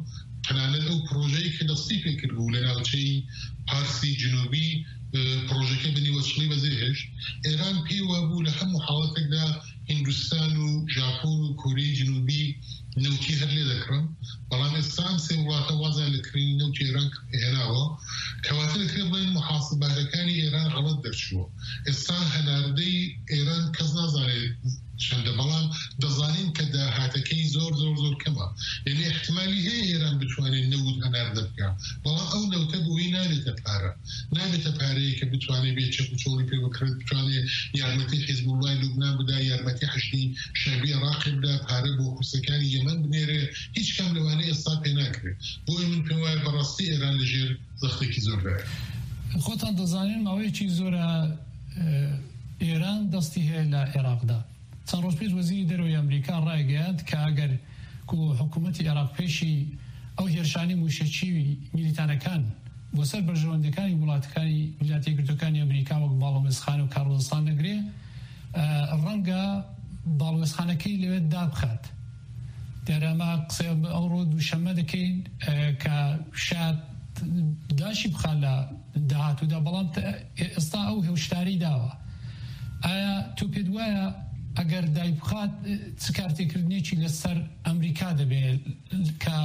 تەنانەت ئەو پرۆژەی کە دەستی پێکرد بوو لە ناوچەی پارسی جنوبی پرۆژەکە بنیوەچڵی بەزێهێشت ئێران پێی وابوو لە هەموو حاڵەتێکدا هیندستان و ژاپۆن و کۆریای جنوبی نەوتی هەر لێ دەکڕن بەڵام ئێستا سێ وڵاتە وازیان لە کڕینی نەوتی ئێران هێناوە کەواتە دەکرێت بڵێن محاسبارەکانی ئێران غەڵەت دەرچووە ئێستا هەناردەی ئێران کەس نازانێت چەندە بەڵام دەزانین کە داهاتەکەی زۆر زۆر زۆر کەمە یعنی احتمالی هەیە ئێران بتوانێت نەوت هەناردە بکە بەڵام ئەو نەوتە بۆی نابێتە پارە نابێتە پارەیە کە بتوانێت بێت چەک و چۆڵی پێ بکرێت بتوانێت یارمەتی حیزب الله لوبنان بدا یارمەتی حەشتی شەعبی عێراق بدا پارە بۆ کورسەکانی یەمەن بنێرێ هیچ کام لەوانەیە ئێستا پێ ناکرێت بۆی من پێم وایە بەڕاستی ئێران لەژێر زەختێکی زۆردایە خۆتان دەزانین ماوەیەکی زۆرە ئێران دەستی هەیە لە عێراقدا چەند ڕۆژ پێش وەزیری دەرەوەی ئەمریکا ڕایگەیاند کە ئەگەر حکوومەتی عێراق پێشی ئەو هێرشانی موشەچی میلیتانەکان بۆ سەر بەرژەوەندەکانی وڵاتەکانی ویلایەتە یەکگرتووەکانی ئەمریکا وەک باڵۆمێزخان و کاڕۆستان نەگرێ ڕەنگە باڵۆمێزخانەکەی لەوێت دابخات دیارەمە قسە ئەوڕۆ دووشەممە دەکەین کە شاید داشی بخات لە داهاتوودا بەڵام ئێستا ئەو هێوشتاری داوە ئایا تۆ پێت وایە ئەگەر دای بخات چ کارتێکردنێکی لەسەر ئەمریکا دەبێت کە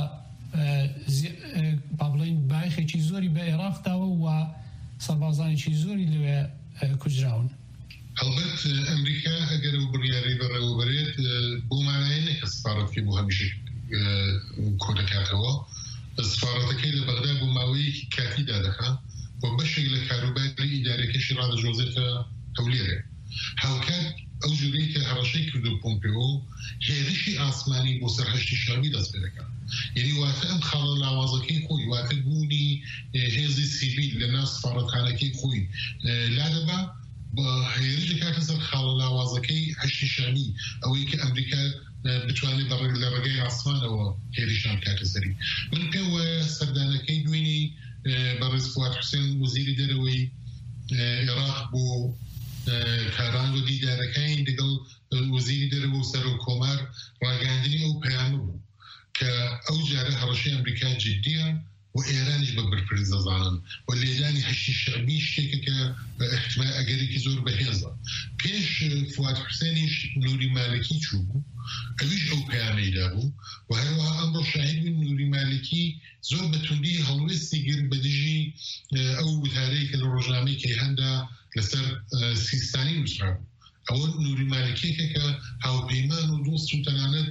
با بڵێن باخێکی زۆری بە عێراقداوە و سەربازانێکی زۆری لەوێ کوژراون هەڵبەت ئەمریکا ئەگەر و بڕیاری بەڕێوەبرێت بۆ مانایە نەکە سفارەتەکەی بۆ هەمیشە کۆ دەکاتەوە سفارەتەکەی لە بەغدا بۆ ماوەیەکی کاتیدا دەکات و بەشێک لە کاروباری ئیدارەکەشی ڕادەژۆزێتە هەولێرێ هاوکات ئەو جوورەی کە هەڕەشەی کردو پۆمپێۆ هێرشی ئاسمانی بۆ سەرهەشتی شامی دەست پێ دەکات یعنی واتە ئەم خاڵە لاوازەکەی خۆی واتە بوونی هێزی سیڤیل لە ناو سفارەتخانەکەی خۆی لادەبا هێرش دەکاتە سەر خاڵە لاوازەکەی هەشتی شامی ئەوەی کە ئەمریکا بتوانێت لە ڕێگەی ئاسمانەوە هێرشان کاتە سەری من پێم وایە سەردانەکەی دوێنی بەڕێز فواد حوسێن وەزیری دەرەوەی عێراق بۆ کاران و دیدارەکانی لەگەڵ وەزیری دەرەوە و سەر و کۆمار ڕاگەاندنی ئەو پەیامە بوو کە ئەو جارە هەڕەشەی ئەمریکا جددیە و ئێرانیش بە بەرپرس دەزانن و لێدانی هەشتی شەعبی شتێکە کە احتمال ئەگەرێکی زۆر بەهێزە پێش فواد حوسێنیش نوری مالکی چوو بوو ئەویش ئەو پەیامەیدا بوو و هەروەها ئەمڕۆ شاهید بووین نوری مالکی زۆر بەتوندی هەڵوێستی گر بە دژی ئەو وتارەی کە لە ڕۆژنامەی کەیهەندا لەسەر سیستانی نووسرا بوو ئەوە نوری مالکێکە کە هاوپەیمان و دۆست و تەنانەت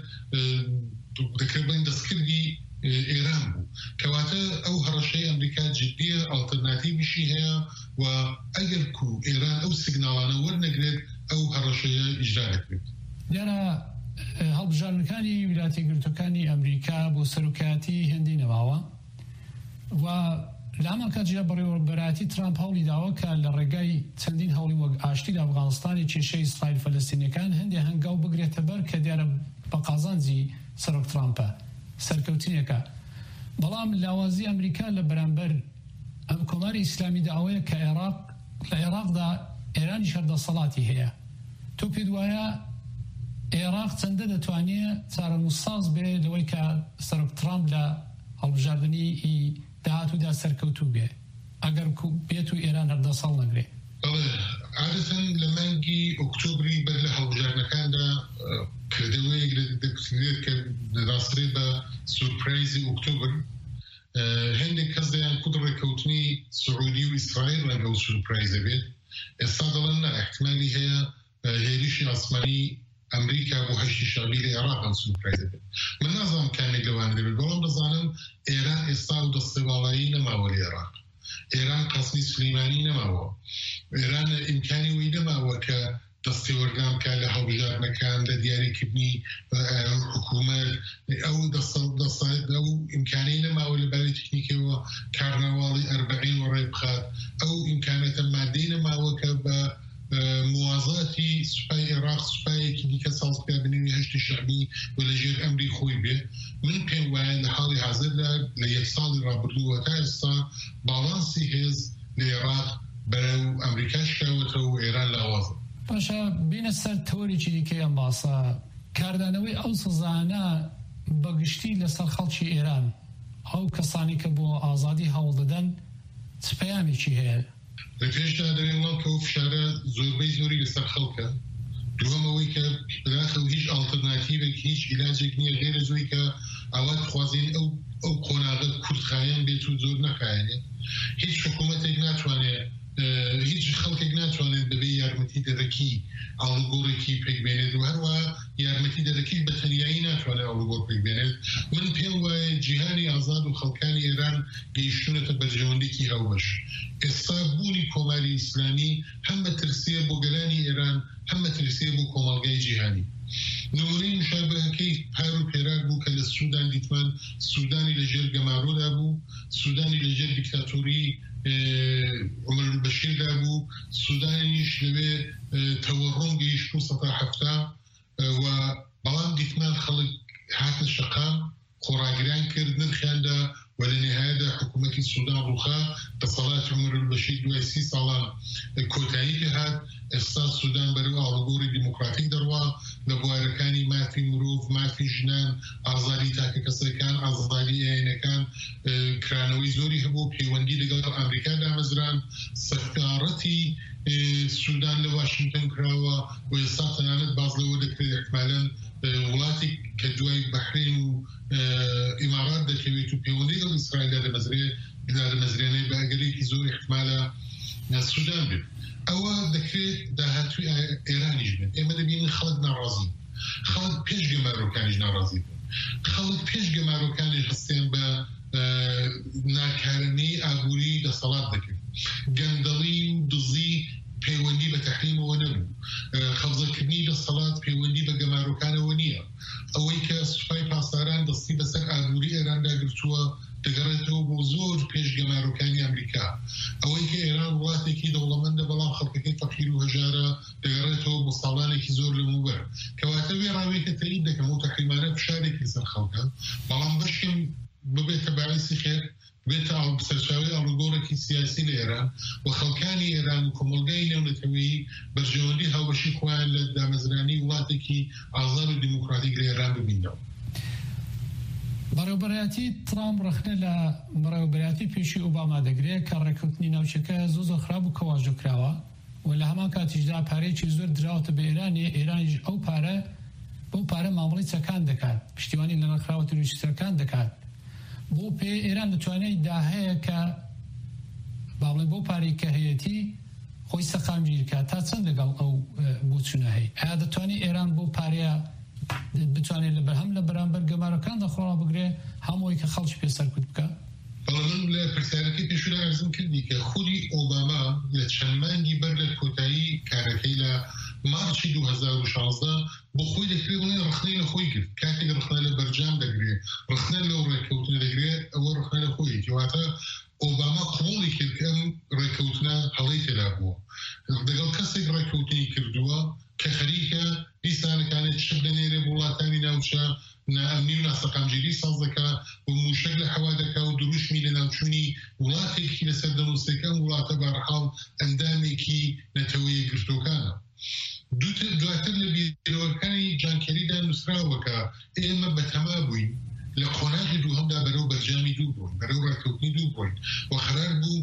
دەکرێت بڵێن دەستکردی ئێران بوو کەواتە ئەو هەڕەشەی ئەمریکا جددیە ئالتەرناتیڤیشی هەیە و ئەگەر کو ئێران ئەو سیگناڵانە وەرنەگرێت ئەو هەڕەشەیە ئیجرا دەکرێت دیارە هەڵبژاردنەکانی ویلایەتە یەکگرتووەکانی ئەمریکا بۆ سەرۆکایەتی هێندی نەماوە و لەمان کاتژە بەڕێوەبەراتی ترامپ هەوڵی داوە کە لە ڕێگای چەندین هەوڵی وەک ئاشتی لە ئەفغانستانی کێشەی ئیسرائیل فەلەستینیەکان هەندێک هەنگاو بگرێتە بەر کە دیارە بە قازانجی سەرۆک ترامپە سەرکەوتنێکە بەڵام لاوازی ئەمریکا لە بەرامبەر ئەم کۆماری ئیسلامی داوەیە کە لە عێراقدا ئێرانی شەردەسەڵاتی هەیە تۆ پێت وایە عێراق چەندە دەتوانێت چارەنووساز بێ لەوەی کە سەرۆک ترامپ لە هەڵبژاردننی داهاتوودا سەرکەوتوو بێ ئەگەر بێت و ئێران هەردەسەڵ نەگرێ عادەتەن لە مانگی ئۆکتۆبری بەر لە هەڵبژاردنەکاندا کردەوەیەک دەکرێت کە دەڕاسترێت بە سورپرایزی ئۆکتۆبر هەندێک کەس دەیان خود ڕێکەوتنی سعودی و ئیسرائیل ڕەنگە و سورپرایزە بێت ئێستا دەڵێن نە احتمالی هەیە هێرشی ئاسمانی ئەمریکا بۆ هەشتی شەعبی لە عێراق ئەم سورپرایزە بێت من نازانم کامێک لەوانە دەبێت بەڵام دەزانم ئێران ئێستا و دەستێواڵایی نەماوە لە عێراق ئێران قەسمی سلەیمانی نەماوە ئێران ئیمکانی وی نەماوە کە دەستی وەرگام کا لە هەڵبژاردنەکان لە دیاریکردنی حکوومەت ئەو ئیمکانی نەماوە لەبارەی تکنیکەوە کارناواڵی ئەربعین وەڕێ بخات ئەو ئیمکانەتە مادەی نەماوە کە بە موازاتی سوپای عێراق سوپایەکی دیکە سازکە بنوی هەشتی شەعبی و لەژێر ئەمری خۆی بێ من پێم وایە لە حاڵی حازردا لە یەک ساڵی ڕابردووە تا ئێستا باڵانسی هێز لە عێراق بەرەو ئەمریکا شکاوەتەوە و ئێران لاوازە باشە بینە سەر تەوەریکی دیکەی ئەم باسە کاردانەوەی ئەو سزانە بەگشتی لەسەر خەڵکی ئێران ئەو کەسانی کە بۆ ئازادی هەوڵ دەدەن چ پەیامێکی هەیە؟ لە پێشدا دەڵێن وڵام کە ئەو فشارە زۆربەی زۆری لەسەر خەڵکە، دووەمەوەی کە بەداخەو هیچ ئالتەرناتیڤێک هیچ عیلاجێک نییە غێرە زۆی کە ئاوات خوازێن ئەو قۆناغە کوردخایەن بێت و زۆر نەخایەنێت. هیچ حکوومەتێک ناتوانێت هیچ خەڵکێک ناتوانێت بەبێ یارمەتی دەرەکی ئاڵوگۆڕێکی پێک بێنێت و هەروە یارمەتی دەرەکی بە تەنیایی ناتوانێت ئاڵوگۆڕ پێک بێنێت. من پێم وایە جیهانی ئازاد و خەڵکانی ئێران گەیشتونەتە بەرژەوەندێکی هەوبەش. ئێستا بوونی کۆماری ئیسلامی هەم مەترسیە بۆ گەلانی ئێران هەم مەترسیە بۆ کۆمەڵگای جیهانی. نمونەی مشابهەکەی پار و پێرار بوو کە لە سوودان دیتمان سوودانی لەژێر گەمارۆدا بوو، سوودانی لەژێر دیکتاتۆری عمر البەشیردا بوو، سوودانیش لەوێ تەوەڕۆم گەیشت و سەتا هەفتا و بەڵام دیتمان خەڵک هاتە شەقام خۆڕاگران کرد نرخیاندا و لە نهایەدا حکوومەتی سوودان ڕووخا دەسەڵاتی عمر البەشیر دوای 30 ساڵان کۆتایی پێهات. ئێستا سوودان بەرەو ئاڵوگۆڕی دیموکراتیک دەڕوا لە بوارەکانی مافی مرۆڤ، مافی ژنان، ئازادی تاکە کەسەکان، ئازادی ئاینەکان کرانەوەی زۆری هەبوو، پەیوەندی لەگەڵ ئەمریکا دامەزران، سەفارەتی سوودان لە واشنگتن کراوە و ئێستا تەنانەت باز لەوە دەکرێت احتمالاً وڵاتی کە دوای بەحرین و ئیمارات دەکەوێت و پەیوەندی لەگەڵ ئیسرائیلدا دەمەزرێنێت بە ئەگەرێکی زۆر احتمالە سوودان بێت. ئەوە دەکرێت داهاتوی ئێرانیش بێت. ئێمە دەبینن خەڵک ناڕازی، خەڵک پێش گەمارۆکانیش ناڕازی بن، خەڵک پێش گەمارۆکانیش هەستێن بە ناکارەمەی ئابووری دەسەڵات دەکرد. گەندەڵی و دزی پەیوەندی بە تەحریمەوە نەبوو، خەڵزەکردنی دەسەڵات پەیوەندی بە گەمارۆکانەوە نییە. ئەوەی کە سوپای پاسداران دەستی بەسەر ئابووری ئێراندا گرتووە دەگەڕێتەوە بۆ زۆر پێش گەمارۆکانی ئەمریکا. ئەوەی کە ئێران وڵاتێکی دەوڵەمەندە بەڵام خەڵکەکەی فەقیر و هەژارە دەگەڕێتەوە بۆ ساڵانێکی زۆر لەموبەر. کەواتە وێ ڕاوێکە تەیید دەکەم و تەحریمانە فشارێکی سەر خەڵکە، بەڵام بەشکم ببێتە باعثی خێر بێتە سەرچاوی ئاڵوگۆڕێکی سیاسی لە ئێران و خەڵکانی ئێران و کۆمەڵگای نێونەتەوەیی بەرژەوەندی هاوبەشی خۆیان لە دامەزرانی وڵاتێکی ئازاد و دیموکراتیک لە ئێران ببینەوە. بەڕێوەبەرایەتی ترامپ ڕخنە لە بەڕێوەبەرایەتی پێشی ئۆباما دەگرێت کە ڕێککەوتنی ناوچەکە زۆر خراپ و کەواژە کراوە و لە هەمان کاتیشدا پارەیەکی زۆر دراوەتە بە ئێرانیش ئەو پارە مامەڵی چەکان دەکات، پشتیوانی لە نرخراوە تروریستەکان دەکات. بۆ پێ ئێران دەتوانێت داهەیە کە باڵێ بۆ پارەی کە هەیەتی خۆی سەقامگیرکات تا چەند لەگەڵ ئەو بۆچوونە هەیە. ئایا دەتوانێت ئێران بۆ پارەیە بتوانێت لە بەرهەم لە بەرامبەر گەمارەکان دەخۆڕا بگرێ هەمووی کە خەڵکی پێسەرکوت بکە؟ من لە پرسیارەکەی پێشودا ئەرزم کردی کە خودی ئۆباما لە چەند مانگی بەر لە کۆتایی کارەکەی لە مارچی 2016 بۆ خۆی دەکرێت بڵێن ڕخنەی لە خۆی کرد. کاتێک ڕخنە لە بەرجام دەگرێت، ڕخنە لەو ڕێککەوتنە دەگرێت، ئەوە ڕخنە لە خۆی. کەواتە ئۆباما قڕۆڵی کرد کە ئەم ڕێککەوتنە هەڵەی تێدا بووە. دەگەڵ کەسێک ڕێککەوتنی کردووە کە خەریکە دیسانەکانێت شت لەنێرێ بۆ وڵاتانی ناوچە نائەمنی و ناسەقامگیری ساز دەکا و موشک لە هەوا دەکا و دروشمی لە ناوچوونی وڵاتێکی لەسەر دەنووسەکە وڵاتە بەڕحاڵ ئەندامێکی نەتەوەیە گرتوەکانە. دواتر لە بیرەوەکانی جانکەریدا نووسراوەکە ئێمە بەتەما بووین لە قۆناغی دووهەمدا بەرەو بەرجامی دوو بووین، بەرەو ڕێککەوتنی دوو بووین و قەرار بوو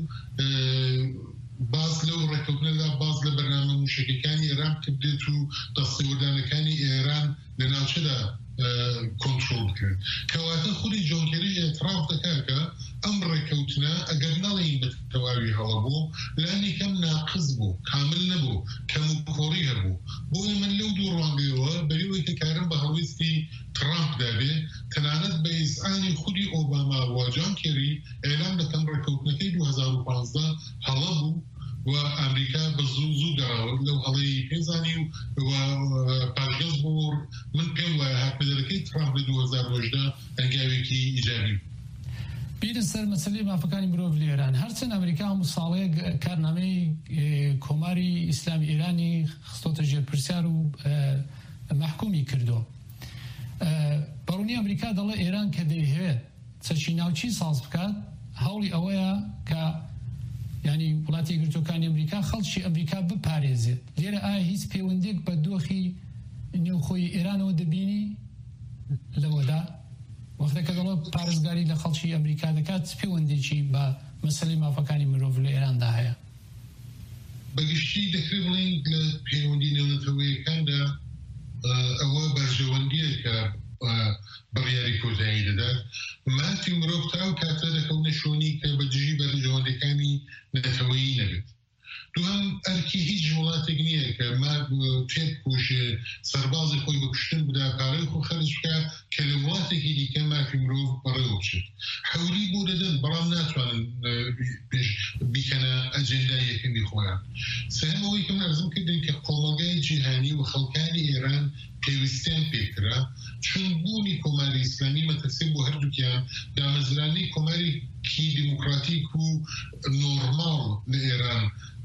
باز لەو ڕێککەوتنەدا باز لە بەرنامە موشکەکانی ئێران کردێت و دەستێوەردانەکانی ئێران لە ناوچەدا کۆنترۆڵ کرد. کەواتە خودی جۆن کێری ئێتراف دەکات کە ئەم ڕێککەوتنە ئەگەر نەڵێین بە تەواوی هەڵە بوو لانی کەم ناقص بوو، کامل نەبوو، کەم و کۆڕی هەبوو. بۆیە من لەو دوو ڕوانگەیەوە بەوەی کە کارم بە هەڵویستی ترامپ دابێ تەنانەت بە ئیزعانی خودی ئۆباما و جۆن کێری ئێلان دەکەن ڕێککەوتنەکەی 2015 هەڵە بوو و ئەمریکا بە زوو دەڕاوە لەو هەڵەی پێزانی و پاشگەز بوو. من پێم وایە هاتمەدەرەکەی ترامپ لە 2010 ئەنگاوێکی ئیجابی. بیرە سەر مەسەلەی مافەکانی مرۆڤ لە ئێران هەرچەند ئەمریکا هەموو ساڵەیە کارنامەی کۆماری ئیسلامی ئێرانی خستۆتە ژێرپرسیار و محکومی کردو. بەڕوونی ئەمریکا دەڵێ ئێران کە دەیهوێت چەکی ناوچی ساز بکات هەوڵی ئەوەیە کە یعنی وڵاتی یەکگرتووەکانی ئەمریکا خەڵکی ئەمریکا بپارێزێت. لێرە ئایا هیچ پەیوەندێک بە دۆخی نێوخۆی ئێرانەوە دەبینی لەوەدا؟ وەختێککە دەڵێ پارێزگاری لە خەڵکی ئەمریکا دەکات پەیوەندێکی بە مەسەلەی مافەکانی مرۆڤ لە ئێراندا هەیە؟ بەگشتی دەکرێت بڵین لە پەیوەندی نێونەتەوەیەکاندا ئەوە بەرژەوەندیە کە بڕیاری کۆتایی دەدات مافی مرۆڤ تا ئەو کاتە دەکەونە شۆنی کە بەدژی بەرژەوەندەکانی نەتەوەیی نەبێت. دوهم ئەرکی هیچ وڵاتێک نییە کە تێبکۆشێ سەربازی خۆی بە کوشتن بدا پارەی خۆ خەرج بکە کە لە وڵاتێکی دیکە مافی مرۆڤ بەڕێوە بچێت. حەولی بۆ دەدەن بەڵام ناتوانن بیکەنە ئەجێندای یەکەمی خۆیان. سەهم ئەوەی کە ئەرزم کردن کە کۆمەلگای جیهانی و خەڵکانی ئێران پێویستیان پێکرا چون بوونی کۆماری ئیسلامی مەترسێ بۆ هەردووکیان دامەزرانی کۆمارێکی دیموکراتیک و نۆرماڵ لە ئێران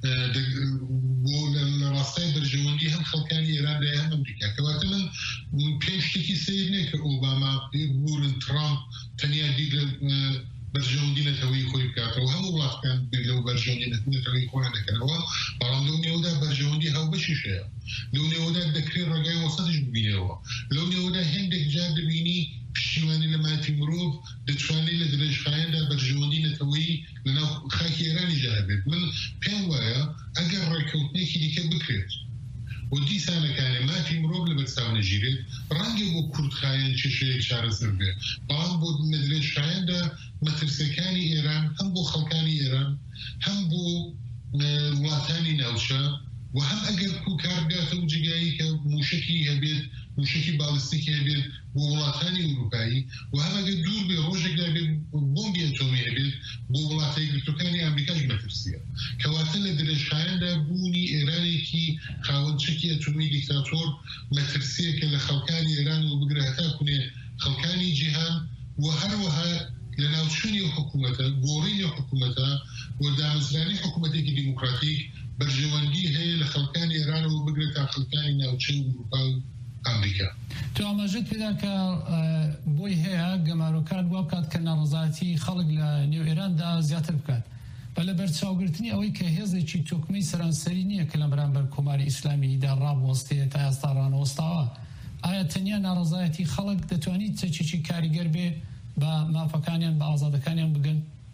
بۆ لە ڕاستای بەرژەوەندی هەم خەڵکانی ئێراندا هەم ئەمریکا. کەواتە من پێم شتێکی سیر نییە کە ئۆباما بورن ترامپ تەنیا دی لە بەرژەوەندی نەتەوەیی خۆی بکاتەوە هەموو وڵاتەکان لەو بەرژەوەندی نەتەوەیی خۆیان دەکەنەوە بەڵام لەو نێوەدا بەرژەوەندی هاوبەشیش هەیە. لەو نێوەدا دەکرێت ڕێگای وەسەتش ببینەوە. لەو نێوەدا هێندێک جار دەبینی پشتیوانی لە مافی مرۆڤ دەتوانێت لە درێژخایەندا بەرژەوەندی نەتەوەیی لەناو خاکی ئێرانی جاربێت. من پێم وایە ئەگەر ڕێکەوتنێکی دیکە بکرێت و دیسانەکانی مافی مرۆڤ لە بەرچاو نەژیرێت ڕەنگە بۆ کوردخایەن چێشەیەک چارەسەر بێت بەڵام بۆ لە درێژخایەندا مەترسیەکانی ئێران هەم بۆ خەڵکانی ئێران هەم بۆ وڵاتانی ناوچە و هەم ئەگەر کارگاتە و جگایی کە موشکی هەبێت موشکی باڵستیکی هەبێت بۆ وڵاتانی ئەوروپایی و هەم ئەگەر دوور بێ ڕۆژێکدا بێت بۆمبی ئەتۆمی هەبێت بۆ وڵاتە یەکگرتووەکانی ئەمریکاش مەترسیە. کەواتە لە درێژخایەندا بوونی ئێرانێکی خاوەنچەکی ئەتۆمی دیکتاتۆر مەترسیەکە لە خەڵکانی ئێران و بگرە هەتاکوونێ خەڵکانی جیهان و هەروەها لە ناوچوونی حکوومەتە گۆڕینی حکوومەتە و دامەزرانی حکوومەتێکی دیموکراتیک بەرژەوەندی هەیە لە خەڵکانی ئێرانەوە بگرێت تا خەڵکانی ناوچە و ئەوروپا و ئەمریکا. تو ئاماژەت پێدا کە بۆی هەیە گەمارۆکات وا بکات کە ناڕەزایەتی خەڵک لە نێو ئێراندا زیاتر بکات بە لە بەرچاوگرتنی ئەوەی کە هێزێکی تۆکمەی سەرانسەری نییە کە لە بەرامبەر کۆماری ئیسلامیدا ڕابوەستێت تا ئێستا ڕانەوەستاوە. ئایا تەنیا ناڕەزایەتی خەڵک دەتوانیت چەکێکی کاریگەر بێ بە مافەکانیان بە ئازادەکانیان بگەن؟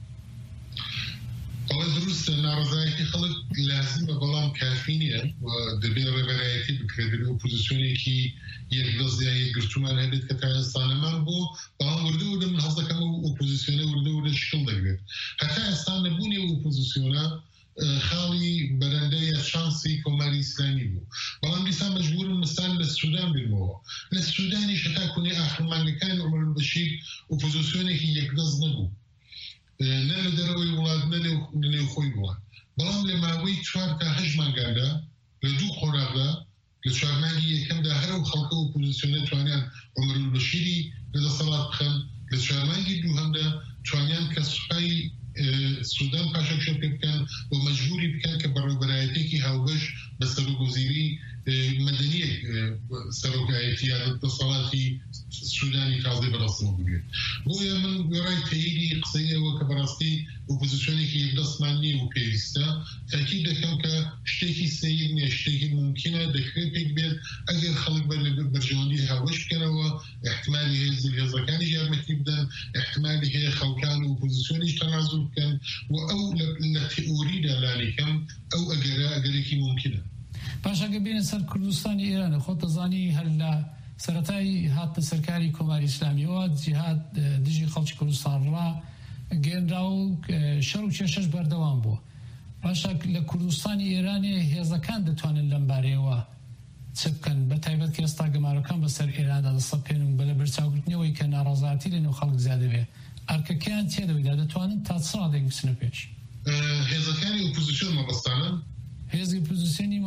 بەڵێ دروستە ناڕەزایەتی خەڵک لازمە بەڵام کافی نییە و دەبێت ڕێبەرایەتی بکرێت دەبێت ئۆپۆزیسیۆنێکی یەکدەستیا یەکگرتومان هەبێت کە تا ئێستا نەمان بۆ بەڵام وردەوردە من حەز دەکەم ئۆپۆزیسیۆنە وردەوردە شکڵ دەگرێت هەتا ئێستا نەبوونی ئۆپۆزیسیۆنە خاڵی بەرەندە یا شانسی کۆماری ئیسلامی بوو بەڵام دیسان مەجبورن مستان لە سوودان بێنەوە. لە سوودانی هەتاکوونێ ئاخرمانگەکانی عومەر البەشیر ئۆپۆزیسیۆنێکی یەکدەست نەبوو نە لە دەرەوەی وڵات نە نێو خۆی بووە بەڵام لە ماوەی 4 تا 8 مانگاندا لە دوو قۆناغدا لە 4 مانگی یەکەمدا هەرو خەڵکە ئۆپۆزیسیۆنە توانیان عومەر البەشیری لەدەسەڵات بخەن لە 4 مانگی دووهەمدا توانیان کە سوپای سوودان پاشەکشە پێ بکەن و مەجبوری بکەن کە بەڕێوەبەرایەتێکی هاوبەش بە سەرۆکوەزیری مەدەنیەک سەرۆکایەتی یا دەسەڵاتی سوودانی تازەی بەدەستەوە بگرێت. بۆیە من گۆڕای تەییدی قسەی ئەوە کە بەڕاستی ئۆپۆزیسیۆنێکی یەکدەستمان نییە و پێویستە تاکید دەکەم کە شتێکی سەیید نییە شتێکی ممکنە دەکرێت پێک بێت ئەگەر خەڵک بەرژەوەندی هاوبەش بکەنەوە احتمالی هەیە هێزەکانی یارمەتی بدەن احتمالی هەیە خەڵکان و ئۆپۆزیسیۆنیش تەنازوڵ بکەن و ئەو لە تئۆریدا لانیکەم ئەو ئەگەرێکی ممکنە. پاشەکە بێنە سەر کوردستانی ئێرانە خۆ دەزانی هەر لە سەرەتایی هاتە سەرکاری کۆماری ئیسلامیەوە جیهاد دژی خەڵکی کوردستان ڕا گەێنرا و شەڕ و کێشەش بەردەوام بووە. پاشە لە کوردستانی ئێرانێ هێزەکان دەتوانن لەم بارەیەوە چ بکەن بە تایبەت کە ئێستا گەمارەکان بەسەر ئێراندا دەسە پێن و بە لە بەرچاوگرتنەوەی کە ناڕەزایەتی لەنێو خەڵک زیادە بێ ئەرکەکەیان تێدەویدا دەتوانن تا چ ڕادێک بچنە پێش. هێزەکانی ئۆپۆزیسیۆن مەبەستانن هێزی ئۆپۆزیسیۆنی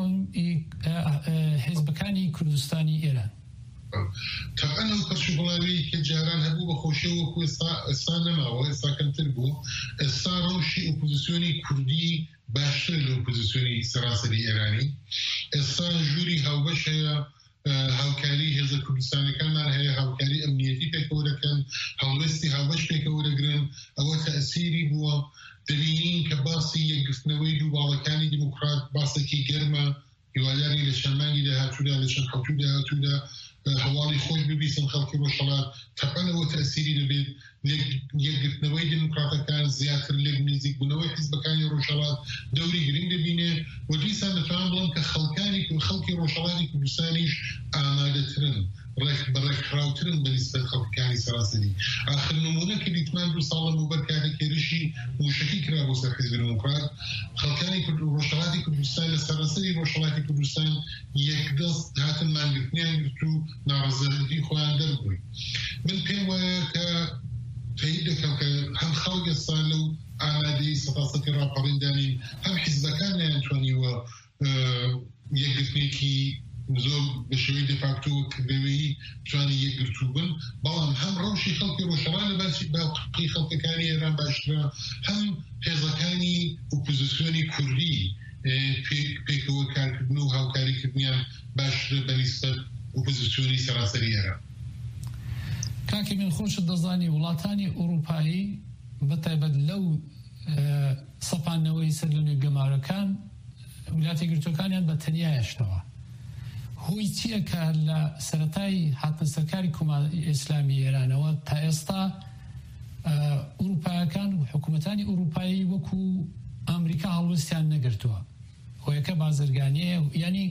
هێزبەکانی کوردستانی ئێران طبعا ئەو پەرچوبڵاوی کە جاران هەبوو بە خۆشیەوە وەکو ئێستا نەماوە ئێستا کەمتر بوو. ئێستا ڕەوشی ئۆپۆزیسیۆنی کوردی باشتر لە ئۆپۆزیسیۆنی سەراسەری ئێرانی. ئێستا ژووری هاوبەش هەیە هاوکاری هێزە کوردستانەکانمان هەیە هاوکاری ئەمنیەتی پێکەوە دەکەن هەڵوێستی هاوبەش پێکەوە دەگرن ئەوە تەئسیری بووە. دەبینین کە باسی یەکگرتنەوەی دوو باڵەکانی دیموکرات باسێکی گەرمە هیواداری لە چەند مانگی داهاتوودا لە چەند هەفتەی داهاتوودا هەواڵی خۆی ببیسن خەڵکی ڕۆژهەڵات تەقەنەوە تەسیری دەبێت یەکگرتنەوەی دموکراتەکان زیاتر لێک نزیک بوونەوەی حیزبەکانی ڕۆژهەڵات دەوری گرنگ دەبینێ و دیسان دەتوان بڵێن کە خەڵکی ڕۆژهەڵاتی کوردستانیش ئامادەترن بەڕێکخراوترن بەنسبەت خەڵکەکانی سەراسەری ئاخر نمونەکە دیتمان 2 ساڵ لەمەوبەر کاتێک هێرشی موشەکی کرا بۆ سەر حیزبی دموکرات خەڵکانی ڕۆژهەڵاتی کوردستان لە سەراسەری ڕۆژهەڵاتی کوردستان یەکدەست هاتن مانگرتنیان گرت و ناڕەزایەتی خۆیان دەربووی من پێم وایە کە تایید دەکەم کە هەم خەڵک ئێستا لەو ئامادەی سەتاسەتی ڕاپەڕیندانین هەم حیزبەکان نەیانتوانیوە یەکگرتنێکی زۆر بە شێوەی دەفاکتۆ کردەوەی توانی یەکگرتوو بن بەڵام هەم ڕەوشی خەڵکی ڕۆژهەڵات لە باقی خەڵکەکانی ئێران باشترە هەم هێزەکانی ئۆپۆزیسیۆنی کوردی پێکەوە کارکردن و هاوکاریکردنیان باشترە بەنسبەت ئۆپۆزیسیۆنی سەراسەری ئێران. کاکی من خۆشت دەزانی وڵاتانی ئەوروپایی بەتایبەت لەو سەپاندنەوەی سەر لە نوێ گەمارەکان ویلایەتە یەکگرتووەکانیان بە تەنیا هێشتەوە هۆی چییە کە لە سەرەتای هاتنە سەرکاری کۆماری ئیسلامی ئێرانەوە تا ئێستا ئەوروپایەکان و حکوومەتانی ئەوروپایی وەکو ئەمریکا هەڵوەستیان نەگرتووە هۆیەکە بازرگانیە ینی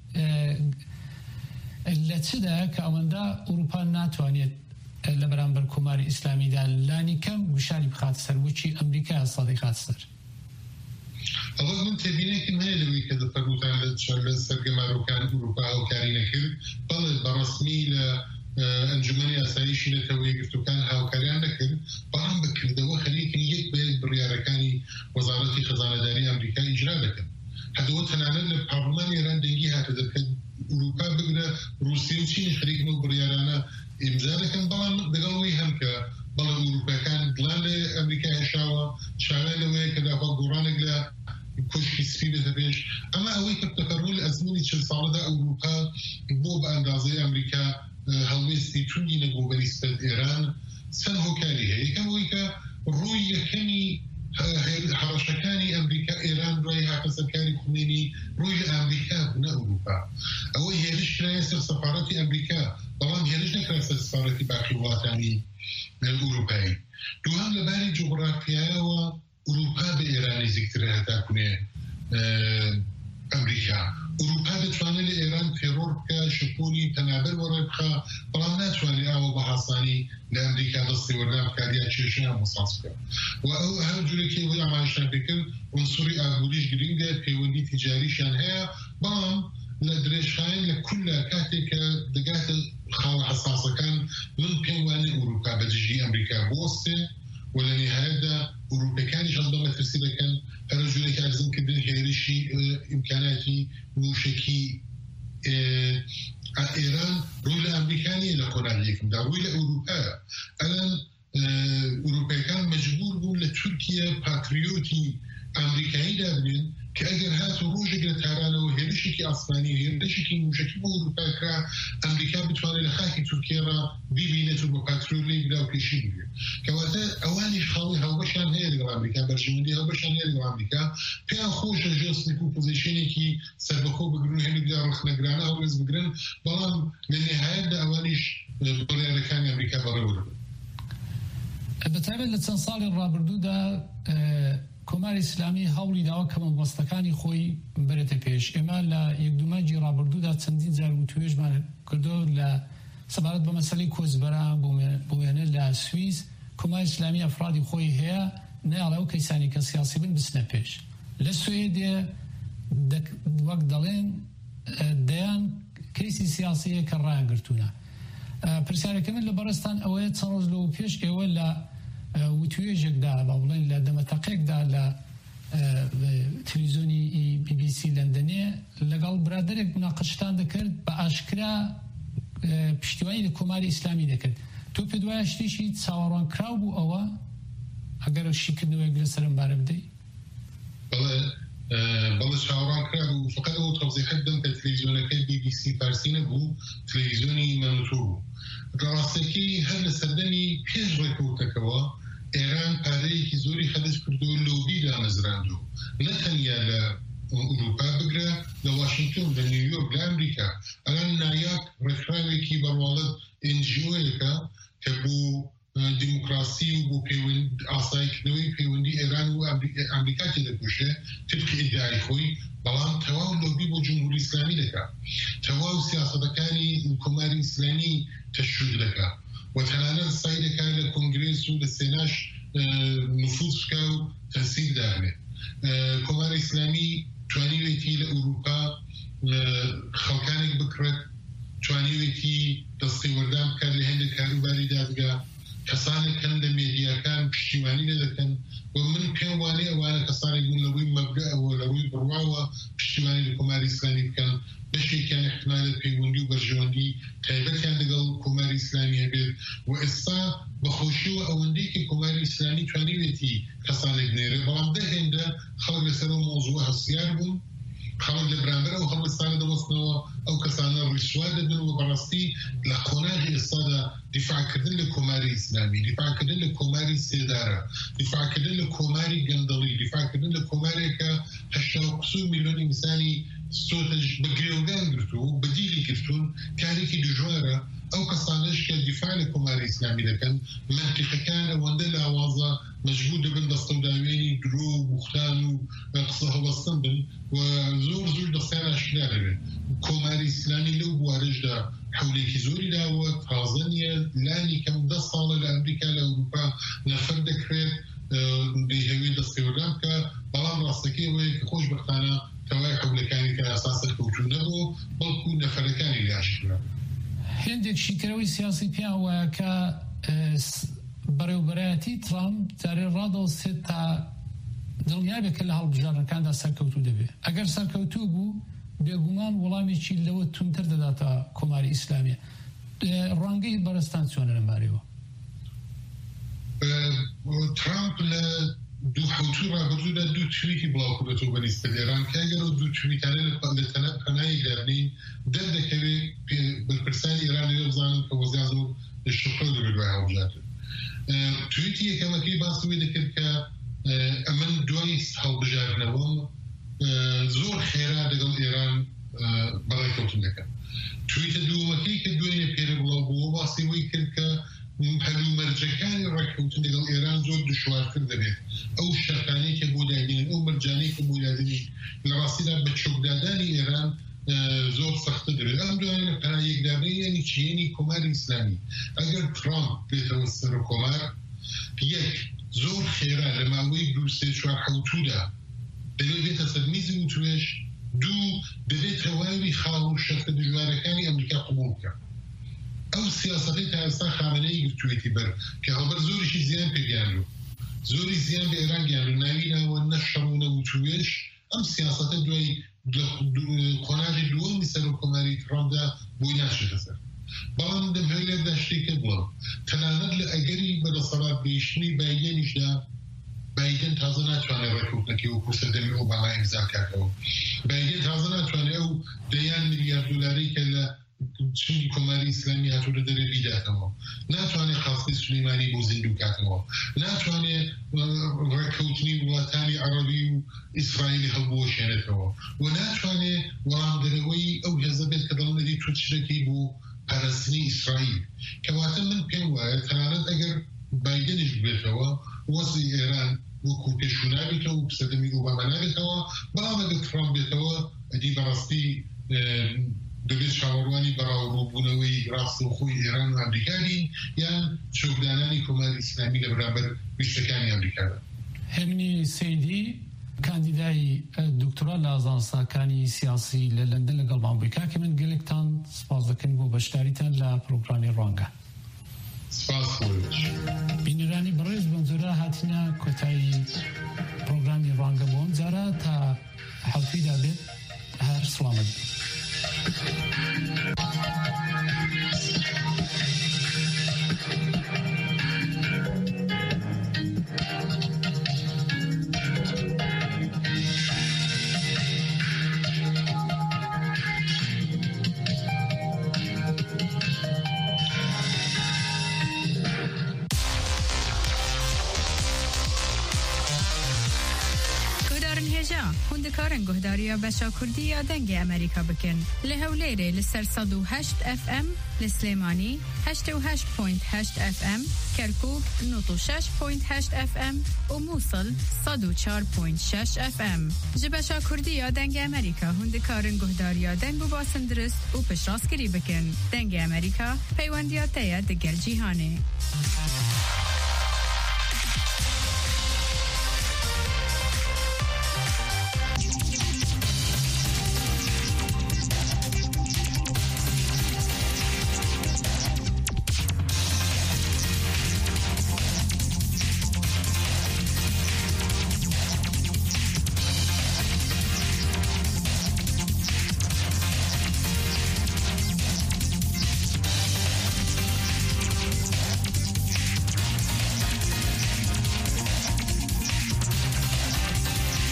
لە چدا کە ئەوەندە ئەوروپا ناتوانێت لە بەرامبەر کۆماری ئیسلامیدا لانی کەم گوشاری بخات سەر وچی ئەمریکا سەدەقات سەر ئەوە من تێبینێکم هەیە لەوەی کە دەفەرموتان لە سەرگەمارۆکان ئەوروپا هاوکاری نەکرد بەڵێ بەڕەسمی لە ئەنجومەنی ئاسایشی نەتەوە یەکگرتووەکان هاوکاریان نەکرد بەڵام بەکردەوە خەریکن یەک بە یەک بڕیارەکانی وەزارەتی خەزانەداری ئەمریکا ئیجرا دەکەن هەدەوە تەنانەت لە پارلەمانی ئێران دەنگی هاتە دەکەن ئەوروپا بگرە رووسیا و چین خەریکن و بڕیارانە ئیمزا دەکەن بەڵام لەگەڵەوەی هەم کە بەڵام ئەوروپایەکان دڵان لە ئەمریکا هێشاوە شاوێن لەوەیە کە داخوا گۆڕانێک لە کوشکی سپی دەتە پێش ئەمە ئەوەی کە تەفەڕۆ لە ئەزموونی 40 ساڵەدا ئەوروپا بۆ بە ئەندازەی ئەمریکا هەڵوێستی توندی نەبوو بەنسبەت ئێران چەند هۆکاری هەیە یەکەم ئەوەی کە ڕووی یەکەمی هەڕەشەکانی ئەمریکا ئێران دوای هاتە سەرکاری خومێنی ڕووی لە ئەمریکا بوو نە ئەوروپا ئەوەی هێرش کرایە سەر سەفارەتی ئەمریکا بەڵام هێرش نەکرا سەر سەفارەتی باقی وڵاتانی ئەوروپایی دووهەم لەباری جوغرافیایەوە ئەوروپا بە ئێران نزیکترە هەتاکوێ ئەمریکا ئەوروپا دەتوانێت لە ئێران تێرۆر بکە شکۆلی پەنابەر وەڕێ بخە بەڵام ناتوانێت ئاوە بە حاسانی لە ئەمریکا دەستی وەردا بکات یا کێشەیان مەساس بکە و ئەو هەر جورێکی ئەوەی ئاماژەیان پێکرد عنسوری ئابووریش گرنگە پەیوەندی تیجاریشیان هەیە بەڵام لە درێژخایەن لە کولە کاتێک کە دەگاتە خاڵە حساسەکان من پێم وانێ ئەوروپا بەجژی ئەمریکا بۆستێ و لە نهایەتدا ئەوروپیەکانیش هەڵبە مەترسی دەکەن هەر جورێکی ئەرزمکردن هێرشی ئیمکاناتی موشکی ئێران ڕووی لە ئەمریکانی لە قۆناغیەکمدا ڕووی لە ئەوروپایە ئەلان ئەوروپیەکان مەجبور بوون لە تورکیا پاتریۆتی ئەمریکاییدا ببێن کە ئەگەر هات و ڕۆژێک لە تارانەوە هێرشێکی ئاسمانی هێرشێکی موشکی بۆ ئەوروپاکرا ئەمریکا بتوانێت لە خاکی تورکیاڕا بیبینێت و بە پاتریۆلی بدا و پێشی بگرێت کەواتە ئەوانیش خاڵی هەڵبەشیان هەیە لەگەڵ ئەمریکا بەرژەوەندی هەڵبەشیان هەیە لەگەڵ ئەمریکا پێیان خۆشە ژێستێک و پۆزیشنێکی سەربەخۆ بگرن هێنێکدا ڕخنەگرانە هەڵوێز بگرن بەڵام لە نهایەتدا ئەوانیش بڕیارەکانی ئەمریکا بەڕێوە دەبن بەتایبەت لە چەند ساڵی ڕابردوودا کۆماری ئیسلامی هەوڵی داوە کە مەبەستەکانی خۆی بەرێتە پێش ئێمە لە یەکدومەنجی ڕابردوودا چەندین جار وتوێژمان کردو لە سەبارەت بە مەسەلەی کۆچبەران بۆ وێنە لە سویس کۆماری ئیسلامی ئەفرادی خۆی هەیە نەیاڵێ ئەو کەیسانی کە سیاسی بن بچنە پێش لە سوێدێ وەک دەڵێن دەیان کەیسی سیاسیە کە ڕایانگرتوونە پرسیارەکە من لە بەڕێستان ئەوەیە چەند ڕۆژ لەوە پێش ئێوە لە وتوێژێکدا با بڵێن لە دەمەتەقێکدا لە تەلەڤیزیۆنی BBC لەندەنێ لەگەڵ برادەرێک مناقەشتان دەکرد بە ئاشکرا پشتیوانی لە کۆماری ئیسلامی دەکرد تۆ پێ دوایە شتێکی چاوەڕوان کراو بوو ئەوە ئەگەر شیکردنەوەیەک لەسەرم بارە بدەی بەڵێ چاوەڕوان کرا بوو فقط ئەو تەوزیحەت دەم کە تەلەڤیزیۆنەکەی BBC فارسی نەبوو تەلەڤیزیۆنی مەنوتۆ بوو ڕاستەکی هەر لە سەردەمی پێش ڕێکەوتەکەوە ئێران پارەیەکی زۆری خەرج کردو و لۆبی دامەزراندووە نەتەنیا لە ئوروپا بگرە لە واشنگتن لە نیویۆرک لە ئەمریکا ئەلان نایاک ڕێکخراوێکی بەڕواڵەت NGO-یەکە کە بۆ دیموکراسی و بۆ ئاسایکردنەوەی پەیوەندی ئێران و ئەمریکا تێدەکوژێ تبقی ئیدعای خۆی بەڵام تەواو لۆبی بۆ جمهوری ئیسلامی دەکات تەواو سیاسەتەکانی کۆماری ئیسلامی تەشویق دەکات و تەنانەت سای دەکات لە کۆنگرێس و لە سێناش نفوذ بکە و تەسیب دابێت کۆماری ئیسلامی توانیوێتی لە ئوروپا خەڵکانێک بکرێت توانیوێتی دەستی وەردان بکات لە هێندە کاروباری دادگا کەسانێک هەن لە مێدیاکان پشتیوانی دەکەن و من پێم وانێ ئەوانە کەسانێک بوون لە ڕووی مەبدەئەوە لە ڕووی بڕواوە پشتیوانی لە کۆماری ئیسلامی بکەن بەشێکیان احتمالە پەیوەندی و بەرژەوەندی تایبەتیان لەگەڵ کۆماری ئیسلامی هەبێت و ئێستا بەخۆشیەوە ئەوەندەی کە کۆماری ئیسلامی توانیوێتی کەسانێک نێرێ بەڵام دەهێندە خەڵک لەسەر ئەو مۆزوع هەسیار بوون خەڵک لە بەرامبەر ئەو هەڵوەستانە دەوەستنەوە ئەو کەسانە ڕیشوا دەبن و بەڕاستی لە قۆناغی ئێستادا دیفاعکردن لە کۆماری ئیسلامی دیفاعکردن لە کۆماری سێدارە دیفاعکردن لە کۆماری گەندەڵی دیفاعکردن لە کۆمارێکە 80 میلیۆن ئینسانی سۆتەش بە گرێوگان گرتو و بەدیلی گرتوون کارێکی دژوارە ئەو کەسانش کە دیفاع لە کۆماری ئیسلامی دەکەن منتیقەکان ئەوەندە لاوازە مەجبور دەبن دەستەوداوێنی درۆ و بوختان و قسە هەڵەستن بن و زۆر دەستیان ئاشکرا دەبێت کۆماری ئیسلامی لەو بوارەشدا حولێکی زۆری داوە تازە نیە لانی کەم 10 ساڵە لە ئەمریکا لە ئەوروپا نەفەر دەکرێت هەوێ دەستێوەردان بکە بەڵام ڕاستەکەی ئەوەیە کە خۆشبەختانە تەوای حولەکانی کە ئاساسە کەوتو نەبوو بەڵکو نەفەرەکانی لێ ئاشکرا هێندێکشی ترەوەی سیاسی پیان وایە کە بەڕێوەبەرایەتی ترامپ جارێ ڕادەوەستێت تا دڵنیابێت کە لە هەڵبژاردنەکاندا سەرکەوتوو دەبێت ئەگەر سەرکەوتوو بوو بێگومان وەڵامێکی لەوە تونتر دەداتە کۆماری ئیسلامیە ڕەنگەی بەرزستان چۆنە لەمارەوە ترامپ لە دوو حوتوی ڕابردوودا دوو تویکی بڵاوکردێتەوە بە لیستە لێران کە ئەگەر ئەو دوو تویکانە لە پەنایی دابنین دەردەکەوێت بەرپرسانی ئێران لێ بزانن کە وەزیا زۆر شقە دەبێت دوای هەڵبژاردن تویتی یەکەمەکەی باسەوەی دەکرد کە ئەمن دوای هەڵبژاردنەوەم زۆر خێرا لەگەڵ ئێران بەڕێکەوتن دەکەن تویتە دووەمەکەی کە دوێنێ پێرە بڵاو بووە باسەوەی کرد کە هەلومەرجەکانی ڕێککەوتن لەگەڵ ئێران زۆر دشوارتر دەبێت ئەو شەرتانەی کە بۆ دادێن ئەو مەرجانەی کە بۆ دادنی لە ڕاستیدا بە چۆکدادانی ئێران زۆر سەختە دەبێت ئەم دوایە لە پەنایەکدابەیانی چیەنی کۆماری ئیسلامی ئەگەر ترامپ بێتەوە سەر کۆمار یەک زۆر خێرا لە ماوەی 2-3-4 حوتوودا دەبێت بێتە سەر میزی و توێش دوو دەبێت تەواوی خاڵ و شەرتە دژوارەکانی ئەمریکا قبول بکە ئەو سیاسەتی تا ئێستا خامنەی گرتوێتی بەر کە هەڵبەر زۆریشی زیان پێگیانلو زۆری زیان بە ئێران گیانلو ناویناوە نەشەڕونە و توێش ئەم سیاسەتە دوای قۆناغی دووەمی سەر و کۆماری ترامپدا بۆی ناشێتە سەر بەڵام دەمهێ لێدا شتێکە بڵێم تەنانەت لە ئەگەری بەدەسەڵات گەیشتنی بایدێنیشدا بایدن تازە ناتوانێت ڕێککەوتنەکەی وەکو سەردەمی ئۆباما ئیمزا کاتەوە بایدن تازە ناتوانێت ئەو دەیان ملیارد دلاری کە لە چین کۆماری ئیسلامی هاتوورە دەرێ بیداتەوە ناتوانێت قاستی سولەیمانی بۆ زیندوو کاتەوە ناتوانێت ڕێککەوتنی وڵاتانی عەرەبی و ئیسرائیلی هەڵبوەشێنێتەوە و ناتوانێت وەڵامدەرەوەی ئەو هێزە بێت کە دەڵێنەری توت شتێکی بۆ پاراستنی ئیسرائیل کەواتە من پێم وایە تەنانەت ئەگەر بایدنش بێتەوە وەزی ئێران وەکو پێشوو نابێتەوە و سەردەمی ئۆباما نابێتەوە بەڵام ئەگەر ترامپ بێتەوە ئەدی بەڕاستی دەبێت چاوەڕوانی بەڕاوڕووبوونەوەی ڕاستەوخۆی ئێران و ئەمریکانی یان چۆکدانانی کۆماری ئیسلامی لە بەرامبەر ویستەکانی ئەمریکادا هێمنی سەیدی کاندیدای دکتۆرا لە ئازانساکانی سیاسی لە لەندەن لەگەڵمان بووی کاکە من گەلێکتان سپاس دەکەن بۆ بەشداریتان لە پرۆگرامی ڕەنگە بینەرانی بەڕێز بەم جۆرە هاتینە کۆتایی پرۆگرامی ڕەنگە بۆ ئەم جارە تا حەوتیدا بێت هەر سڵامەت کارن هجا هند کارن گهداریا بشا کردی یا دنگ امریکا بکن لهولیره لسر 108 اف ام لسلیمانی 88.8 اف ام کرکوک 96.8 اف ام و موصل 104.6 اف ام جبشا کردی یا دنگ امریکا هند کارن گهداریا دنگ و باسن درست و پشراس کری بکن دنگ امریکا پیوندیات تیا دگل جیهانه